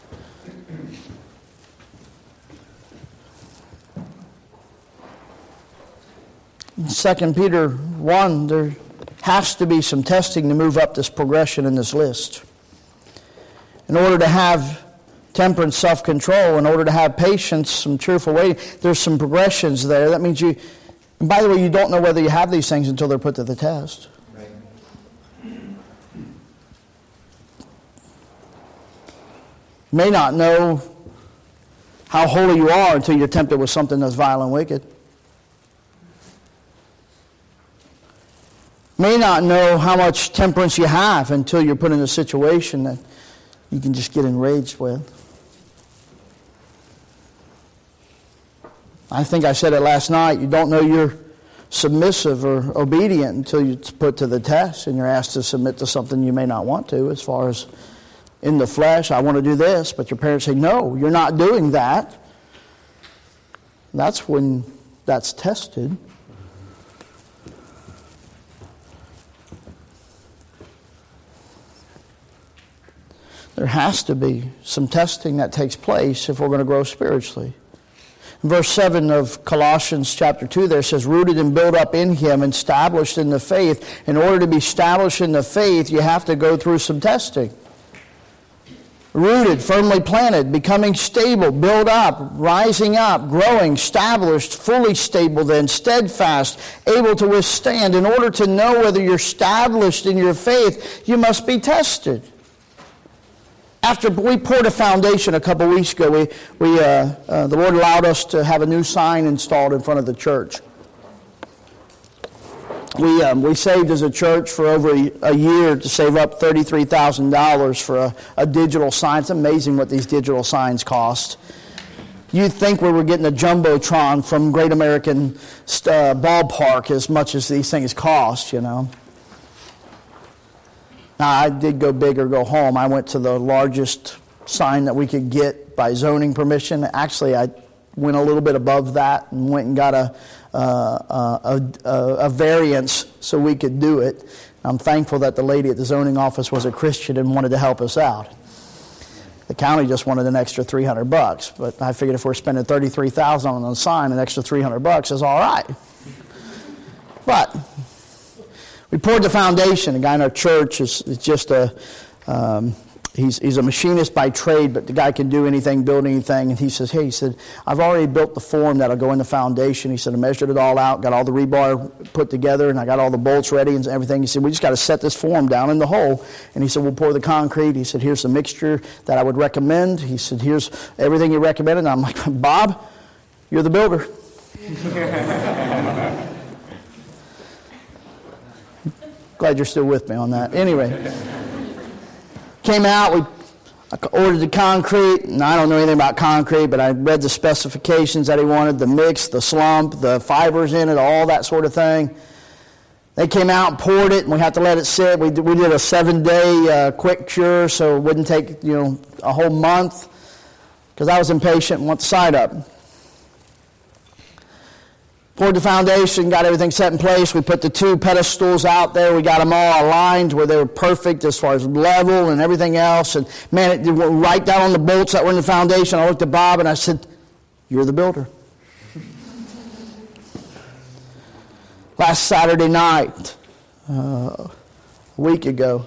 In 2 Peter 1, there has to be some testing to move up this progression in this list. In order to have temperance, self-control, in order to have patience, some cheerful waiting, there's some progressions there. That means you, and by the way, you don't know whether you have these things until they're put to the test. You may not know how holy you are until you're tempted with something that's vile and wicked. May not know how much temperance you have until you're put in a situation that you can just get enraged with. I think I said it last night. You don't know you're submissive or obedient until it's put to the test and you're asked to submit to something you may not want to, as far as in the flesh, I want to do this, but your parents say, "No, you're not doing that." That's when that's tested. There has to be some testing that takes place if we're going to grow spiritually. In verse 7 of Colossians chapter 2 there says, "Rooted and built up in Him, and established in the faith." In order to be established in the faith, you have to go through some testing. Rooted, firmly planted, becoming stable, built up, rising up, growing, established, fully stable, then steadfast, able to withstand. In order to know whether you're established in your faith, you must be tested. After we poured a foundation a couple weeks ago, the Lord allowed us to have a new sign installed in front of the church. We saved as a church for over a year to save up $33,000 for a digital sign. It's amazing what these digital signs cost. You'd think we were getting a Jumbotron from Great American Ballpark as much as these things cost, you know. Now, I did go big or go home. I went to the largest sign that we could get by zoning permission. Actually, I went a little bit above that and went and got a variance so we could do it. I'm thankful that the lady at the zoning office was a Christian and wanted to help us out. The county just wanted an extra $300, but I figured if we're spending $33,000 on a sign, an extra $300 is all right. But we poured the foundation. A guy in our church is just he's a machinist by trade, but the guy can do anything, build anything. And he says, hey, I've already built the form that'll go in the foundation. He said, I measured it all out, got all the rebar put together, and I got all the bolts ready and everything. He said, we just got to set this form down in the hole. And he said, we'll pour the concrete. He said, here's the mixture that I would recommend. He said, here's everything you recommended. And I'm like, Bob, you're the builder. Glad you're still with me on that. Anyway. Came out, I ordered the concrete, and I don't know anything about concrete, but I read the specifications that he wanted, the mix, the slump, the fibers in it, all that sort of thing. They came out and poured it, and we had to let it sit. We did a 7-day quick cure, so it wouldn't take a whole month, because I was impatient and want the site up. Poured the foundation, got everything set in place. We put the 2 pedestals out there. We got them all aligned where they were perfect as far as level and everything else. And man, it went right down on the bolts that were in the foundation. I looked at Bob and I said, you're the builder. Last Saturday night, a week ago,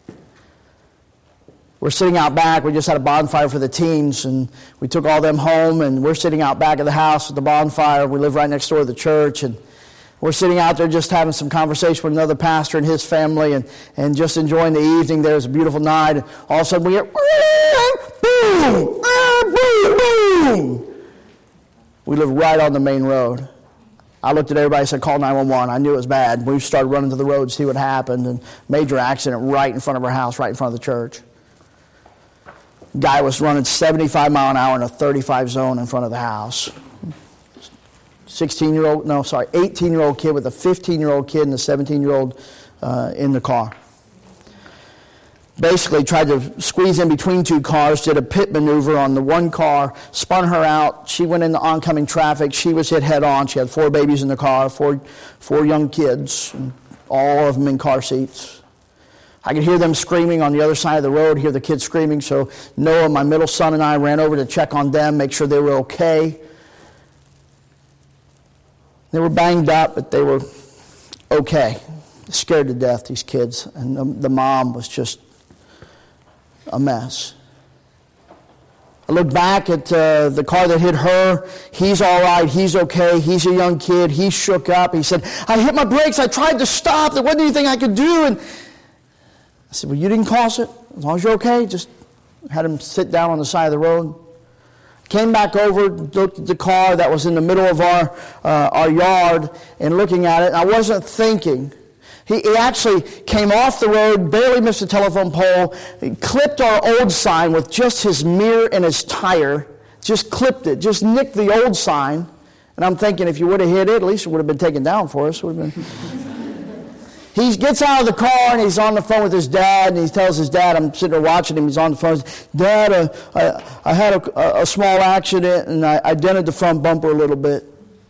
we're sitting out back. We just had a bonfire for the teens, and we took all them home, and we're sitting out back of the house with the bonfire. We live right next door to the church, and we're sitting out there just having some conversation with another pastor and his family, and just enjoying the evening. There was a beautiful night, and all of a sudden we hear, boom, boom, boom. We live right on the main road. I looked at everybody and said, call 911. I knew it was bad. We started running to the road to see what happened, and major accident right in front of our house, right in front of the church. Guy was running 75 mile an hour in a 35 zone in front of the house. 18-year-old kid with a 15-year-old kid and a 17-year-old in the car. Basically tried to squeeze in between 2 cars, did a pit maneuver on the one car, spun her out. She went into oncoming traffic. She was hit head on. She had 4 babies in the car, four young kids, all of them in car seats. I could hear them screaming on the other side of the road, hear the kids screaming. So Noah, my middle son, and I ran over to check on them, make sure they were okay. They were banged up, but they were okay. Scared to death, these kids. And the mom was just a mess. I looked back at the car that hit her. He's all right. He's okay. He's a young kid. He shook up. He said, I hit my brakes. I tried to stop. There wasn't anything I could do. And I said, well, you didn't cause it. As long as you're okay, just had him sit down on the side of the road. Came back over, looked at the car that was in the middle of our yard and looking at it. And I wasn't thinking. He actually came off the road, barely missed a telephone pole. He clipped our old sign with just his mirror and his tire. Just clipped it, just nicked the old sign. And I'm thinking if you would have hit it, at least it would have been taken down for us. He gets out of the car and he's on the phone with his dad, and he tells his dad, I'm sitting there watching him, he's on the phone, he says, Dad, I had a small accident and I dented the front bumper a little bit.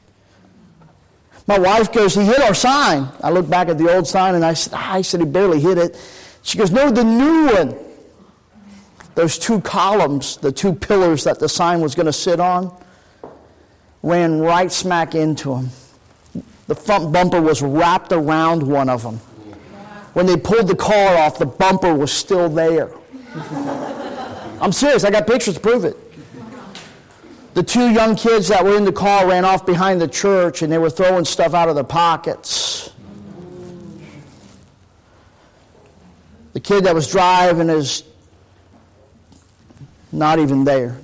My wife goes, he hit our sign. I look back at the old sign and I said he barely hit it. She goes, no, the new one. Those 2 columns, the 2 pillars that the sign was going to sit on, ran right smack into him. The front bumper was wrapped around one of them. When they pulled the car off, the bumper was still there. I'm serious. I got pictures to prove it. The 2 young kids that were in the car ran off behind the church, and they were throwing stuff out of their pockets. The kid that was driving is not even there.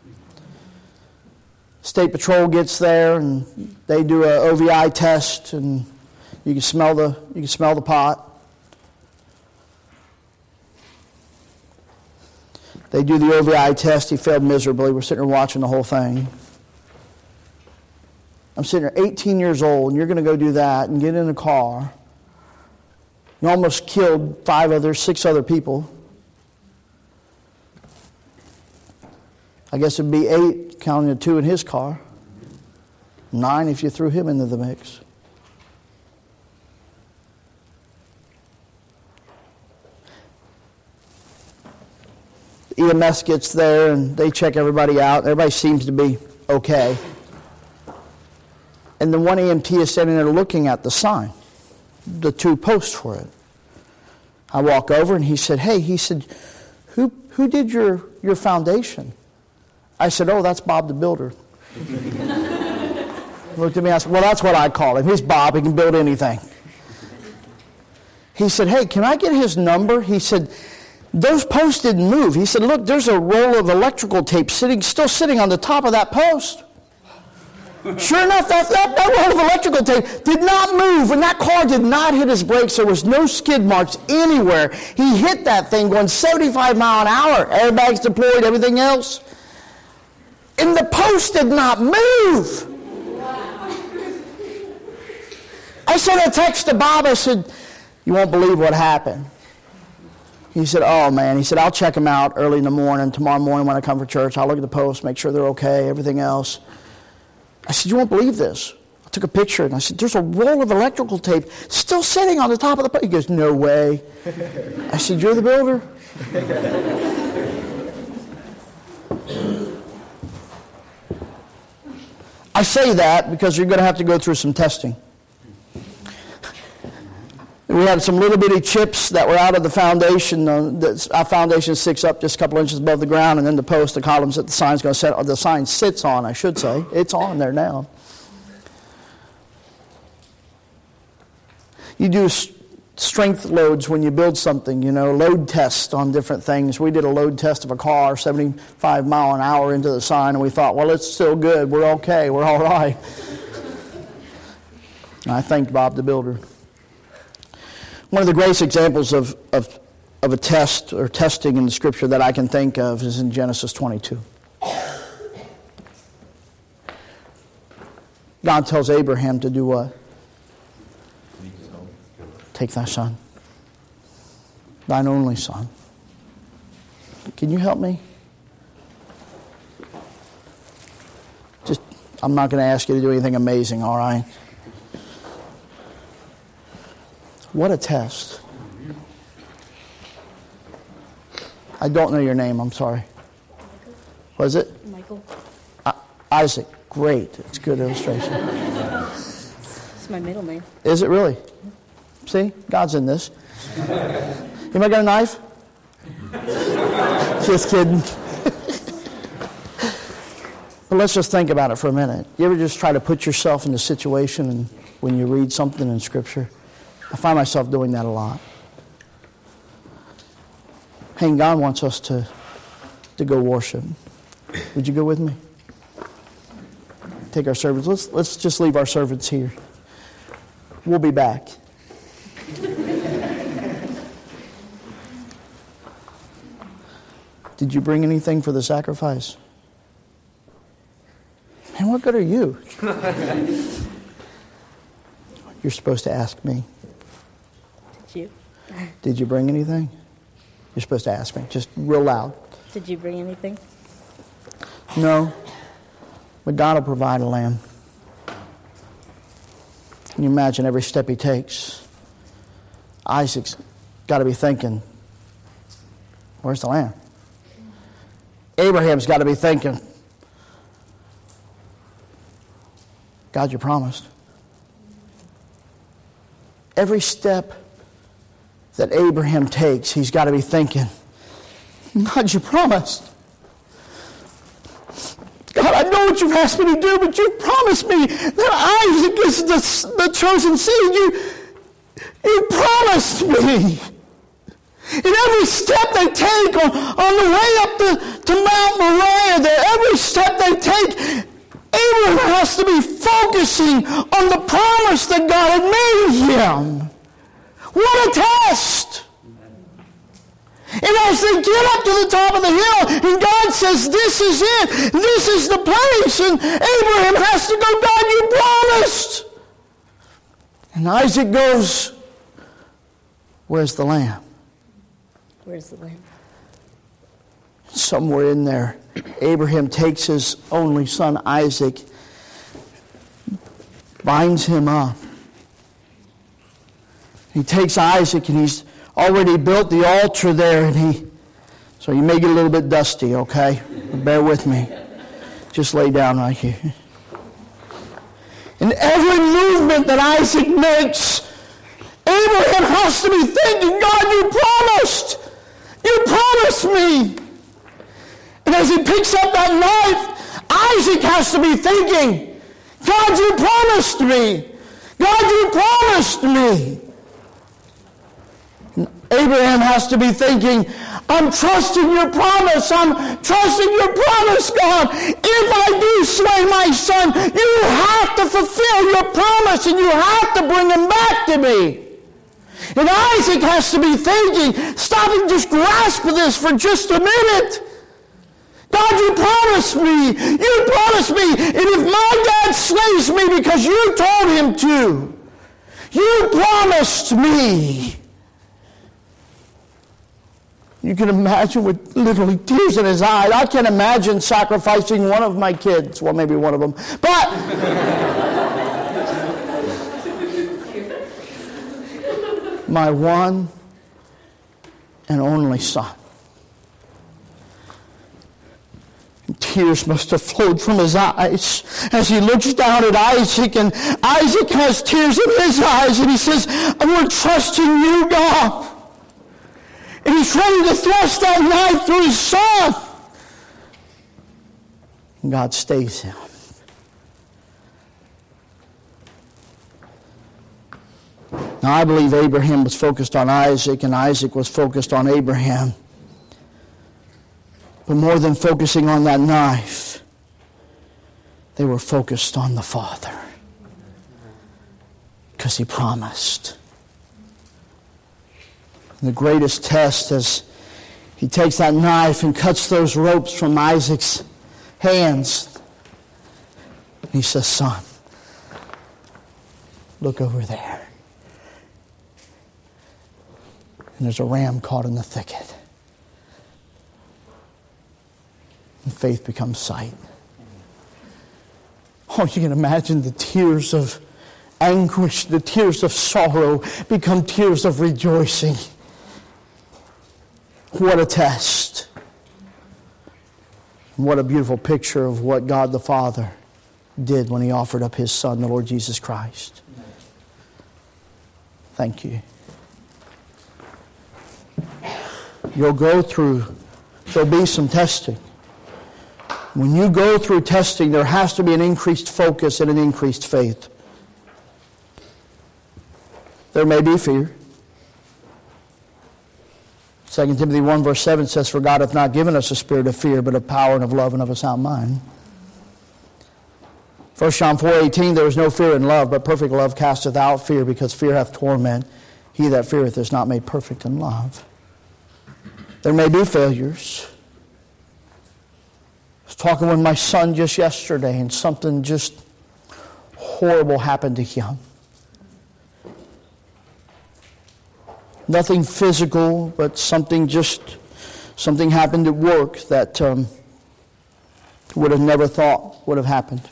State Patrol gets there and they do a OVI test, and you can smell the pot. They do the OVI test. He failed miserably. We're sitting there watching the whole thing. I'm sitting there 18 years old, and you're going to go do that and get in a car. You almost killed 6 other people. I guess it'd be 8, counting the 2 in his car. 9 if you threw him into the mix. EMS gets there and they check everybody out. Everybody seems to be okay. And then one EMT is standing there looking at the sign, the 2 posts for it. I walk over and he said, "Hey," he said, who did your foundation?" I said, "Oh, that's Bob the Builder." He looked at me and I said, "Well, that's what I call him. He's Bob. He can build anything." He said, "Hey, can I get his number?" He said, "Those posts didn't move." He said, "Look, there's a roll of electrical tape still sitting on the top of that post." Sure enough, that roll of electrical tape did not move, and that car did not hit his brakes. There was no skid marks anywhere. He hit that thing going 75 miles an hour. Airbags deployed, everything else. And the post did not move. I sent a text to Bob. I said, "You won't believe what happened." He said, "Oh, man." He said, "I'll check them out early in the morning. Tomorrow morning when I come for church, I'll look at the post, make sure they're okay, everything else." I said, "You won't believe this." I took a picture and I said, "There's a roll of electrical tape still sitting on the top of the post." He goes, "No way." I said, "You're the builder?" I say that because you're going to have to go through some testing. We had some little bitty chips that were out of the foundation. Our foundation sticks up just a couple inches above the ground, and then the post, the columns that the sign's going to set, or the sign sits on, I should say. It's on there now. You do strength loads when you build something, load tests on different things. We did a load test of a car, 75 mile an hour into the sign, and we thought, well, it's still good. We're okay. We're all right. And I thanked Bob the Builder. One of the greatest examples of a test or testing in the Scripture that I can think of is in Genesis 22. God tells Abraham to do what? Take thy son, thine only son. Can you help me? I'm not going to ask you to do anything amazing, all right? What a test. I don't know your name, I'm sorry. What is it? Michael. Isaac. Great. It's a good illustration. It's my middle name. Is it really? See? God's in this. Anybody got a knife? Just kidding. But let's just think about it for a minute. You ever just try to put yourself in a situation and when you read something in Scripture? I find myself doing that a lot. Hey, God wants us to go worship. Would you go with me? Take our servants. Let's just leave our servants here. We'll be back. Did you bring anything for the sacrifice? Man, what good are you? You're supposed to ask me. Did you bring anything? You're supposed to ask me, just real loud. Did you bring anything? No, but God will provide a lamb. Can you imagine every step he takes? Isaac's got to be thinking, where's the lamb? Abraham's got to be thinking, God, you promised. Every step that Abraham takes, he's got to be thinking, God, you promised. God, I know what you've asked me to do, but you promised me that Isaac is the chosen seed. You promised me. And every step they take on the way up to Mount Moriah, every step they take, Abraham has to be focusing on the promise that God had made him. What a test! And as they get up to the top of the hill, and God says, this is it. This is the place. And Abraham has to go, God, you promised. And Isaac goes, where's the lamb? Where's the lamb? Somewhere in there, Abraham takes his only son, Isaac, binds him up. He takes Isaac, and he's already built the altar there, and so you may get a little bit dusty, okay? Bear with me. Just lay down right here. And every movement that Isaac makes, Abraham has to be thinking, God, you promised. You promised me. And as he picks up that knife, Isaac has to be thinking, God, you promised me. God, you promised me. And Abraham has to be thinking, I'm trusting your promise. I'm trusting your promise, God. If I do slay my son, you have to fulfill your promise, and you have to bring him back to me. And Isaac has to be thinking, stop and just grasp this for just a minute. God, you promised me. You promised me. And if my dad slays me because you told him to, you promised me. You can imagine with literally tears in his eyes. I can't imagine sacrificing one of my kids. Well, maybe one of them. But my one and only son. Tears must have flowed from his eyes as he looks down at Isaac, and Isaac has tears in his eyes, and he says, we're trusting you, God. And he's ready to thrust that knife through his son. And God stays him. Now, I believe Abraham was focused on Isaac, and Isaac was focused on Abraham. But more than focusing on that knife, they were focused on the Father. Because he promised. And the greatest test is he takes that knife and cuts those ropes from Isaac's hands. And he says, son, look over there. And there's a ram caught in the thicket. And faith becomes sight. Oh, you can imagine the tears of anguish, the tears of sorrow become tears of rejoicing. What a test. What a beautiful picture of what God the Father did when he offered up his Son, the Lord Jesus Christ. Thank you. There'll be some testing. When you go through testing, there has to be an increased focus and an increased faith. There may be fear. 2 Timothy 1 verse 7 says, for God hath not given us a spirit of fear, but of power and of love and of a sound mind. 1 John 4:18, there is no fear in love, but perfect love casteth out fear, because fear hath torment. He that feareth is not made perfect in love. There may be failures. I was talking with my son just yesterday, and something just horrible happened to him. Nothing physical, but something happened at work that would have never thought would have happened.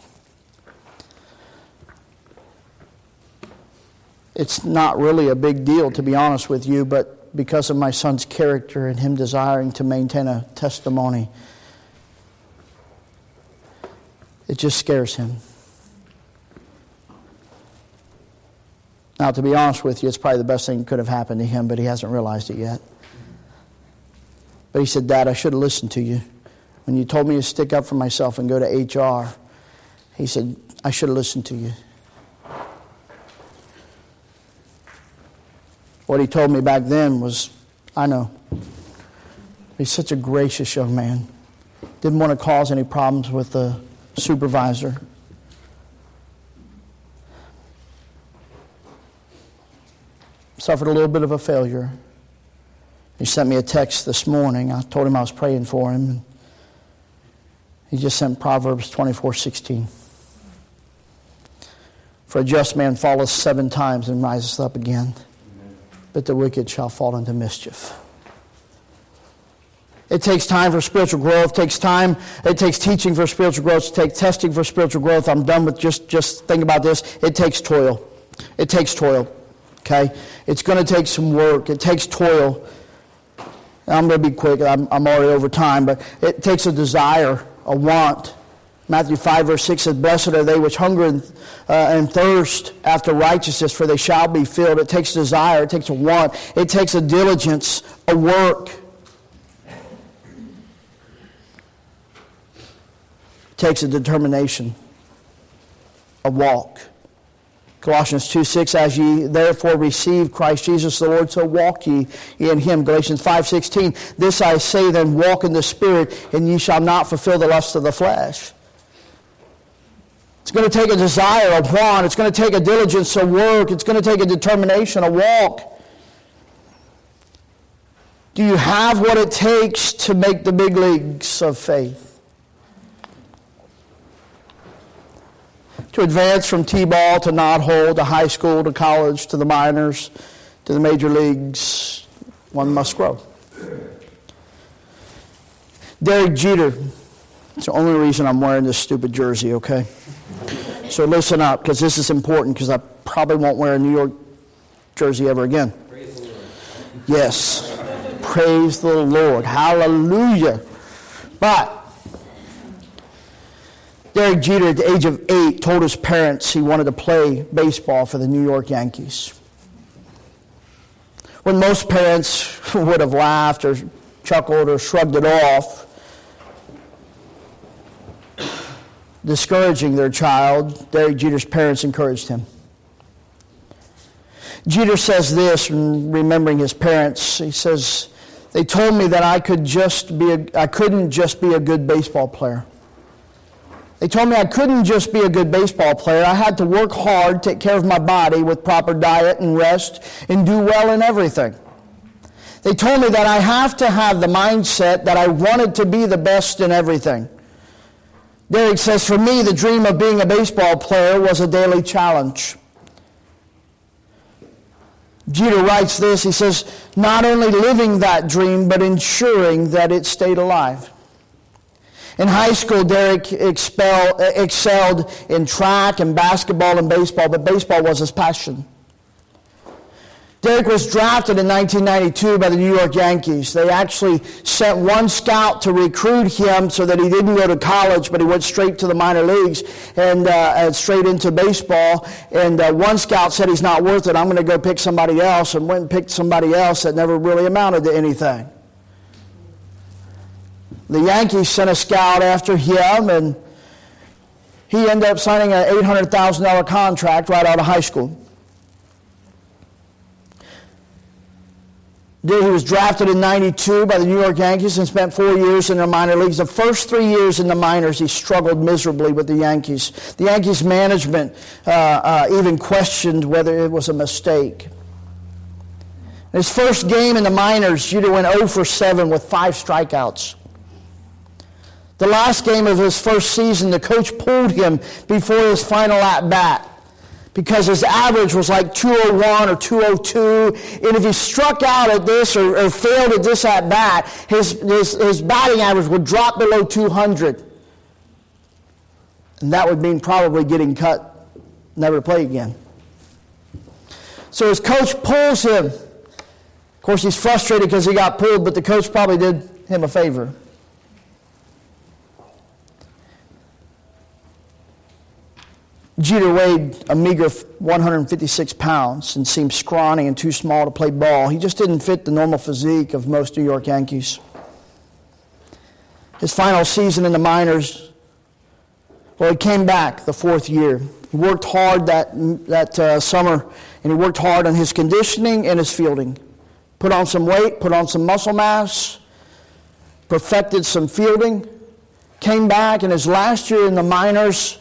It's not really a big deal, to be honest with you, but because of my son's character and him desiring to maintain a testimony, it just scares him. Now, to be honest with you, it's probably the best thing that could have happened to him, but he hasn't realized it yet. But he said, Dad, I should have listened to you. When you told me to stick up for myself and go to HR, he said, I should have listened to you. What he told me back then was, I know. He's such a gracious young man. Didn't want to cause any problems with the supervisor. Suffered a little bit of a failure. He sent me a text this morning. I told him I was praying for him. He just sent Proverbs 24:16. For a just man falleth 7 times and riseth up again, but the wicked shall fall into mischief. It takes time for spiritual growth. It takes teaching for spiritual growth. It takes testing for spiritual growth. I'm done with just think about this. It takes toil. It takes toil. Okay? It's going to take some work. It takes toil. I'm going to be quick. I'm already over time, but it takes a desire, a want. Matthew 5 verse 6 says, Blessed are they which hunger and thirst after righteousness, for they shall be filled. It takes desire. It takes a want. It takes a diligence, a work. It takes a determination, a walk. Colossians 2:6, as ye therefore receive Christ Jesus the Lord, so walk ye in him. Galatians 5:16, this I say then, walk in the Spirit, and ye shall not fulfill the lust of the flesh. It's going to take a desire, a want. It's going to take a diligence, a work. It's going to take a determination, a walk. Do you have what it takes to make the big leagues of faith? To advance from T-ball to knothole to high school to college to the minors to the major leagues, one must grow. Derek Jeter. It's the only reason I'm wearing this stupid jersey, okay? So listen up, because this is important, because I probably won't wear a New York jersey ever again. Praise the Lord. Yes. Praise the Lord. Hallelujah. But Derek Jeter, at the age of 8, told his parents he wanted to play baseball for the New York Yankees. When most parents would have laughed or chuckled or shrugged it off, discouraging their child, Derek Jeter's parents encouraged him. Jeter says this, remembering his parents. He says, they told me that I couldn't just be a good baseball player. They told me I couldn't just be a good baseball player. I had to work hard, take care of my body with proper diet and rest, and do well in everything. They told me that I have to have the mindset that I wanted to be the best in everything. Derek says, for me, the dream of being a baseball player was a daily challenge. Jeter writes this, he says, not only living that dream, but ensuring that it stayed alive. In high school, Derek excelled in track and basketball and baseball, but baseball was his passion. Derek was drafted in 1992 by the New York Yankees. They actually sent one scout to recruit him so that he didn't go to college, but he went straight to the minor leagues and straight into baseball. And one scout said, he's not worth it, I'm going to go pick somebody else, and went and picked somebody else that never really amounted to anything. The Yankees sent a scout after him, and he ended up signing an $800,000 contract right out of high school. He was drafted in 92 by the New York Yankees and spent 4 years in the minor leagues. The first 3 years in the minors, he struggled miserably with the Yankees. The Yankees management even questioned whether it was a mistake. In his first game in the minors, Jeter went 0 for 7 with 5 strikeouts. The last game of his first season, the coach pulled him before his final at-bat because his average was like 201 or 202. And if he struck out at this or failed at this at-bat, his batting average would drop below 200. And that would mean probably getting cut, never to play again. So his coach pulls him. Of course, he's frustrated because he got pulled, but the coach probably did him a favor. Jeter weighed a meager 156 pounds and seemed scrawny and too small to play ball. He just didn't fit the normal physique of most New York Yankees. His final season in the minors, he came back the 4th year. He worked hard that summer, and he worked hard on his conditioning and his fielding. Put on some weight, put on some muscle mass, perfected some fielding, came back, and his last year in the minors,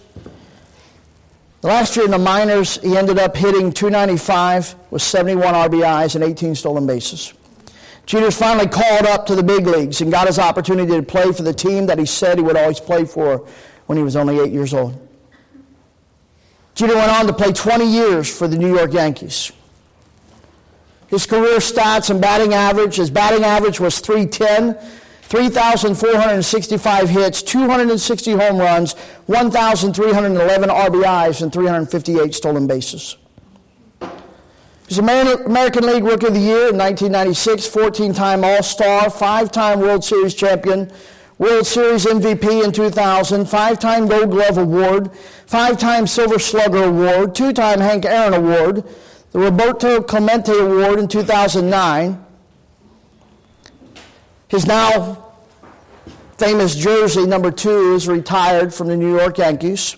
he ended up hitting .295 with 71 RBIs and 18 stolen bases. Jeter's finally called up to the big leagues and got his opportunity to play for the team that he said he would always play for when he was only 8 years old. Jeter went on to play 20 years for the New York Yankees. His career stats and batting average, his batting average was .310, 3,465 hits, 260 home runs, 1,311 RBIs, and 358 stolen bases. He was American League Rookie of the Year in 1996, 14-time All-Star, 5-time World Series champion, World Series MVP in 2000, 5-time Gold Glove Award, 5-time Silver Slugger Award, 2-time Hank Aaron Award, the Roberto Clemente Award in 2009. His now famous jersey, number 2, is retired from the New York Yankees.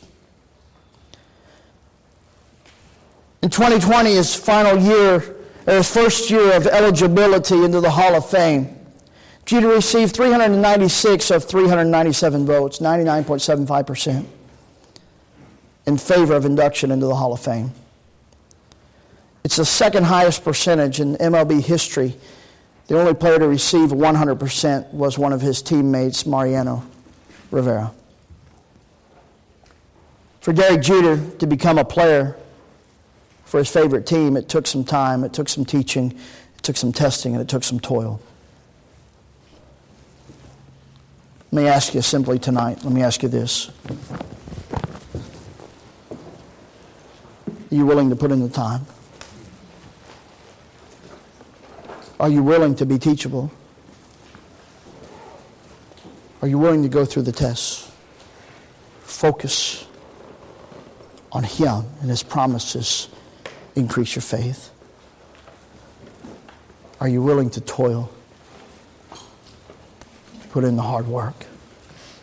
In 2020, his first year of eligibility into the Hall of Fame, Jeter received 396 of 397 votes, 99.75%, in favor of induction into the Hall of Fame. It's the second highest percentage in MLB history. The only player to receive 100% was one of his teammates, Mariano Rivera. For Derek Jeter to become a player for his favorite team, it took some time, it took some teaching, it took some testing, and it took some toil. Let me ask you simply tonight, let me ask you this. Are you willing to put in the time? Are you willing to be teachable? Are you willing to go through the tests? Focus on Him and His promises. Increase your faith. Are you willing to toil? Put in the hard work.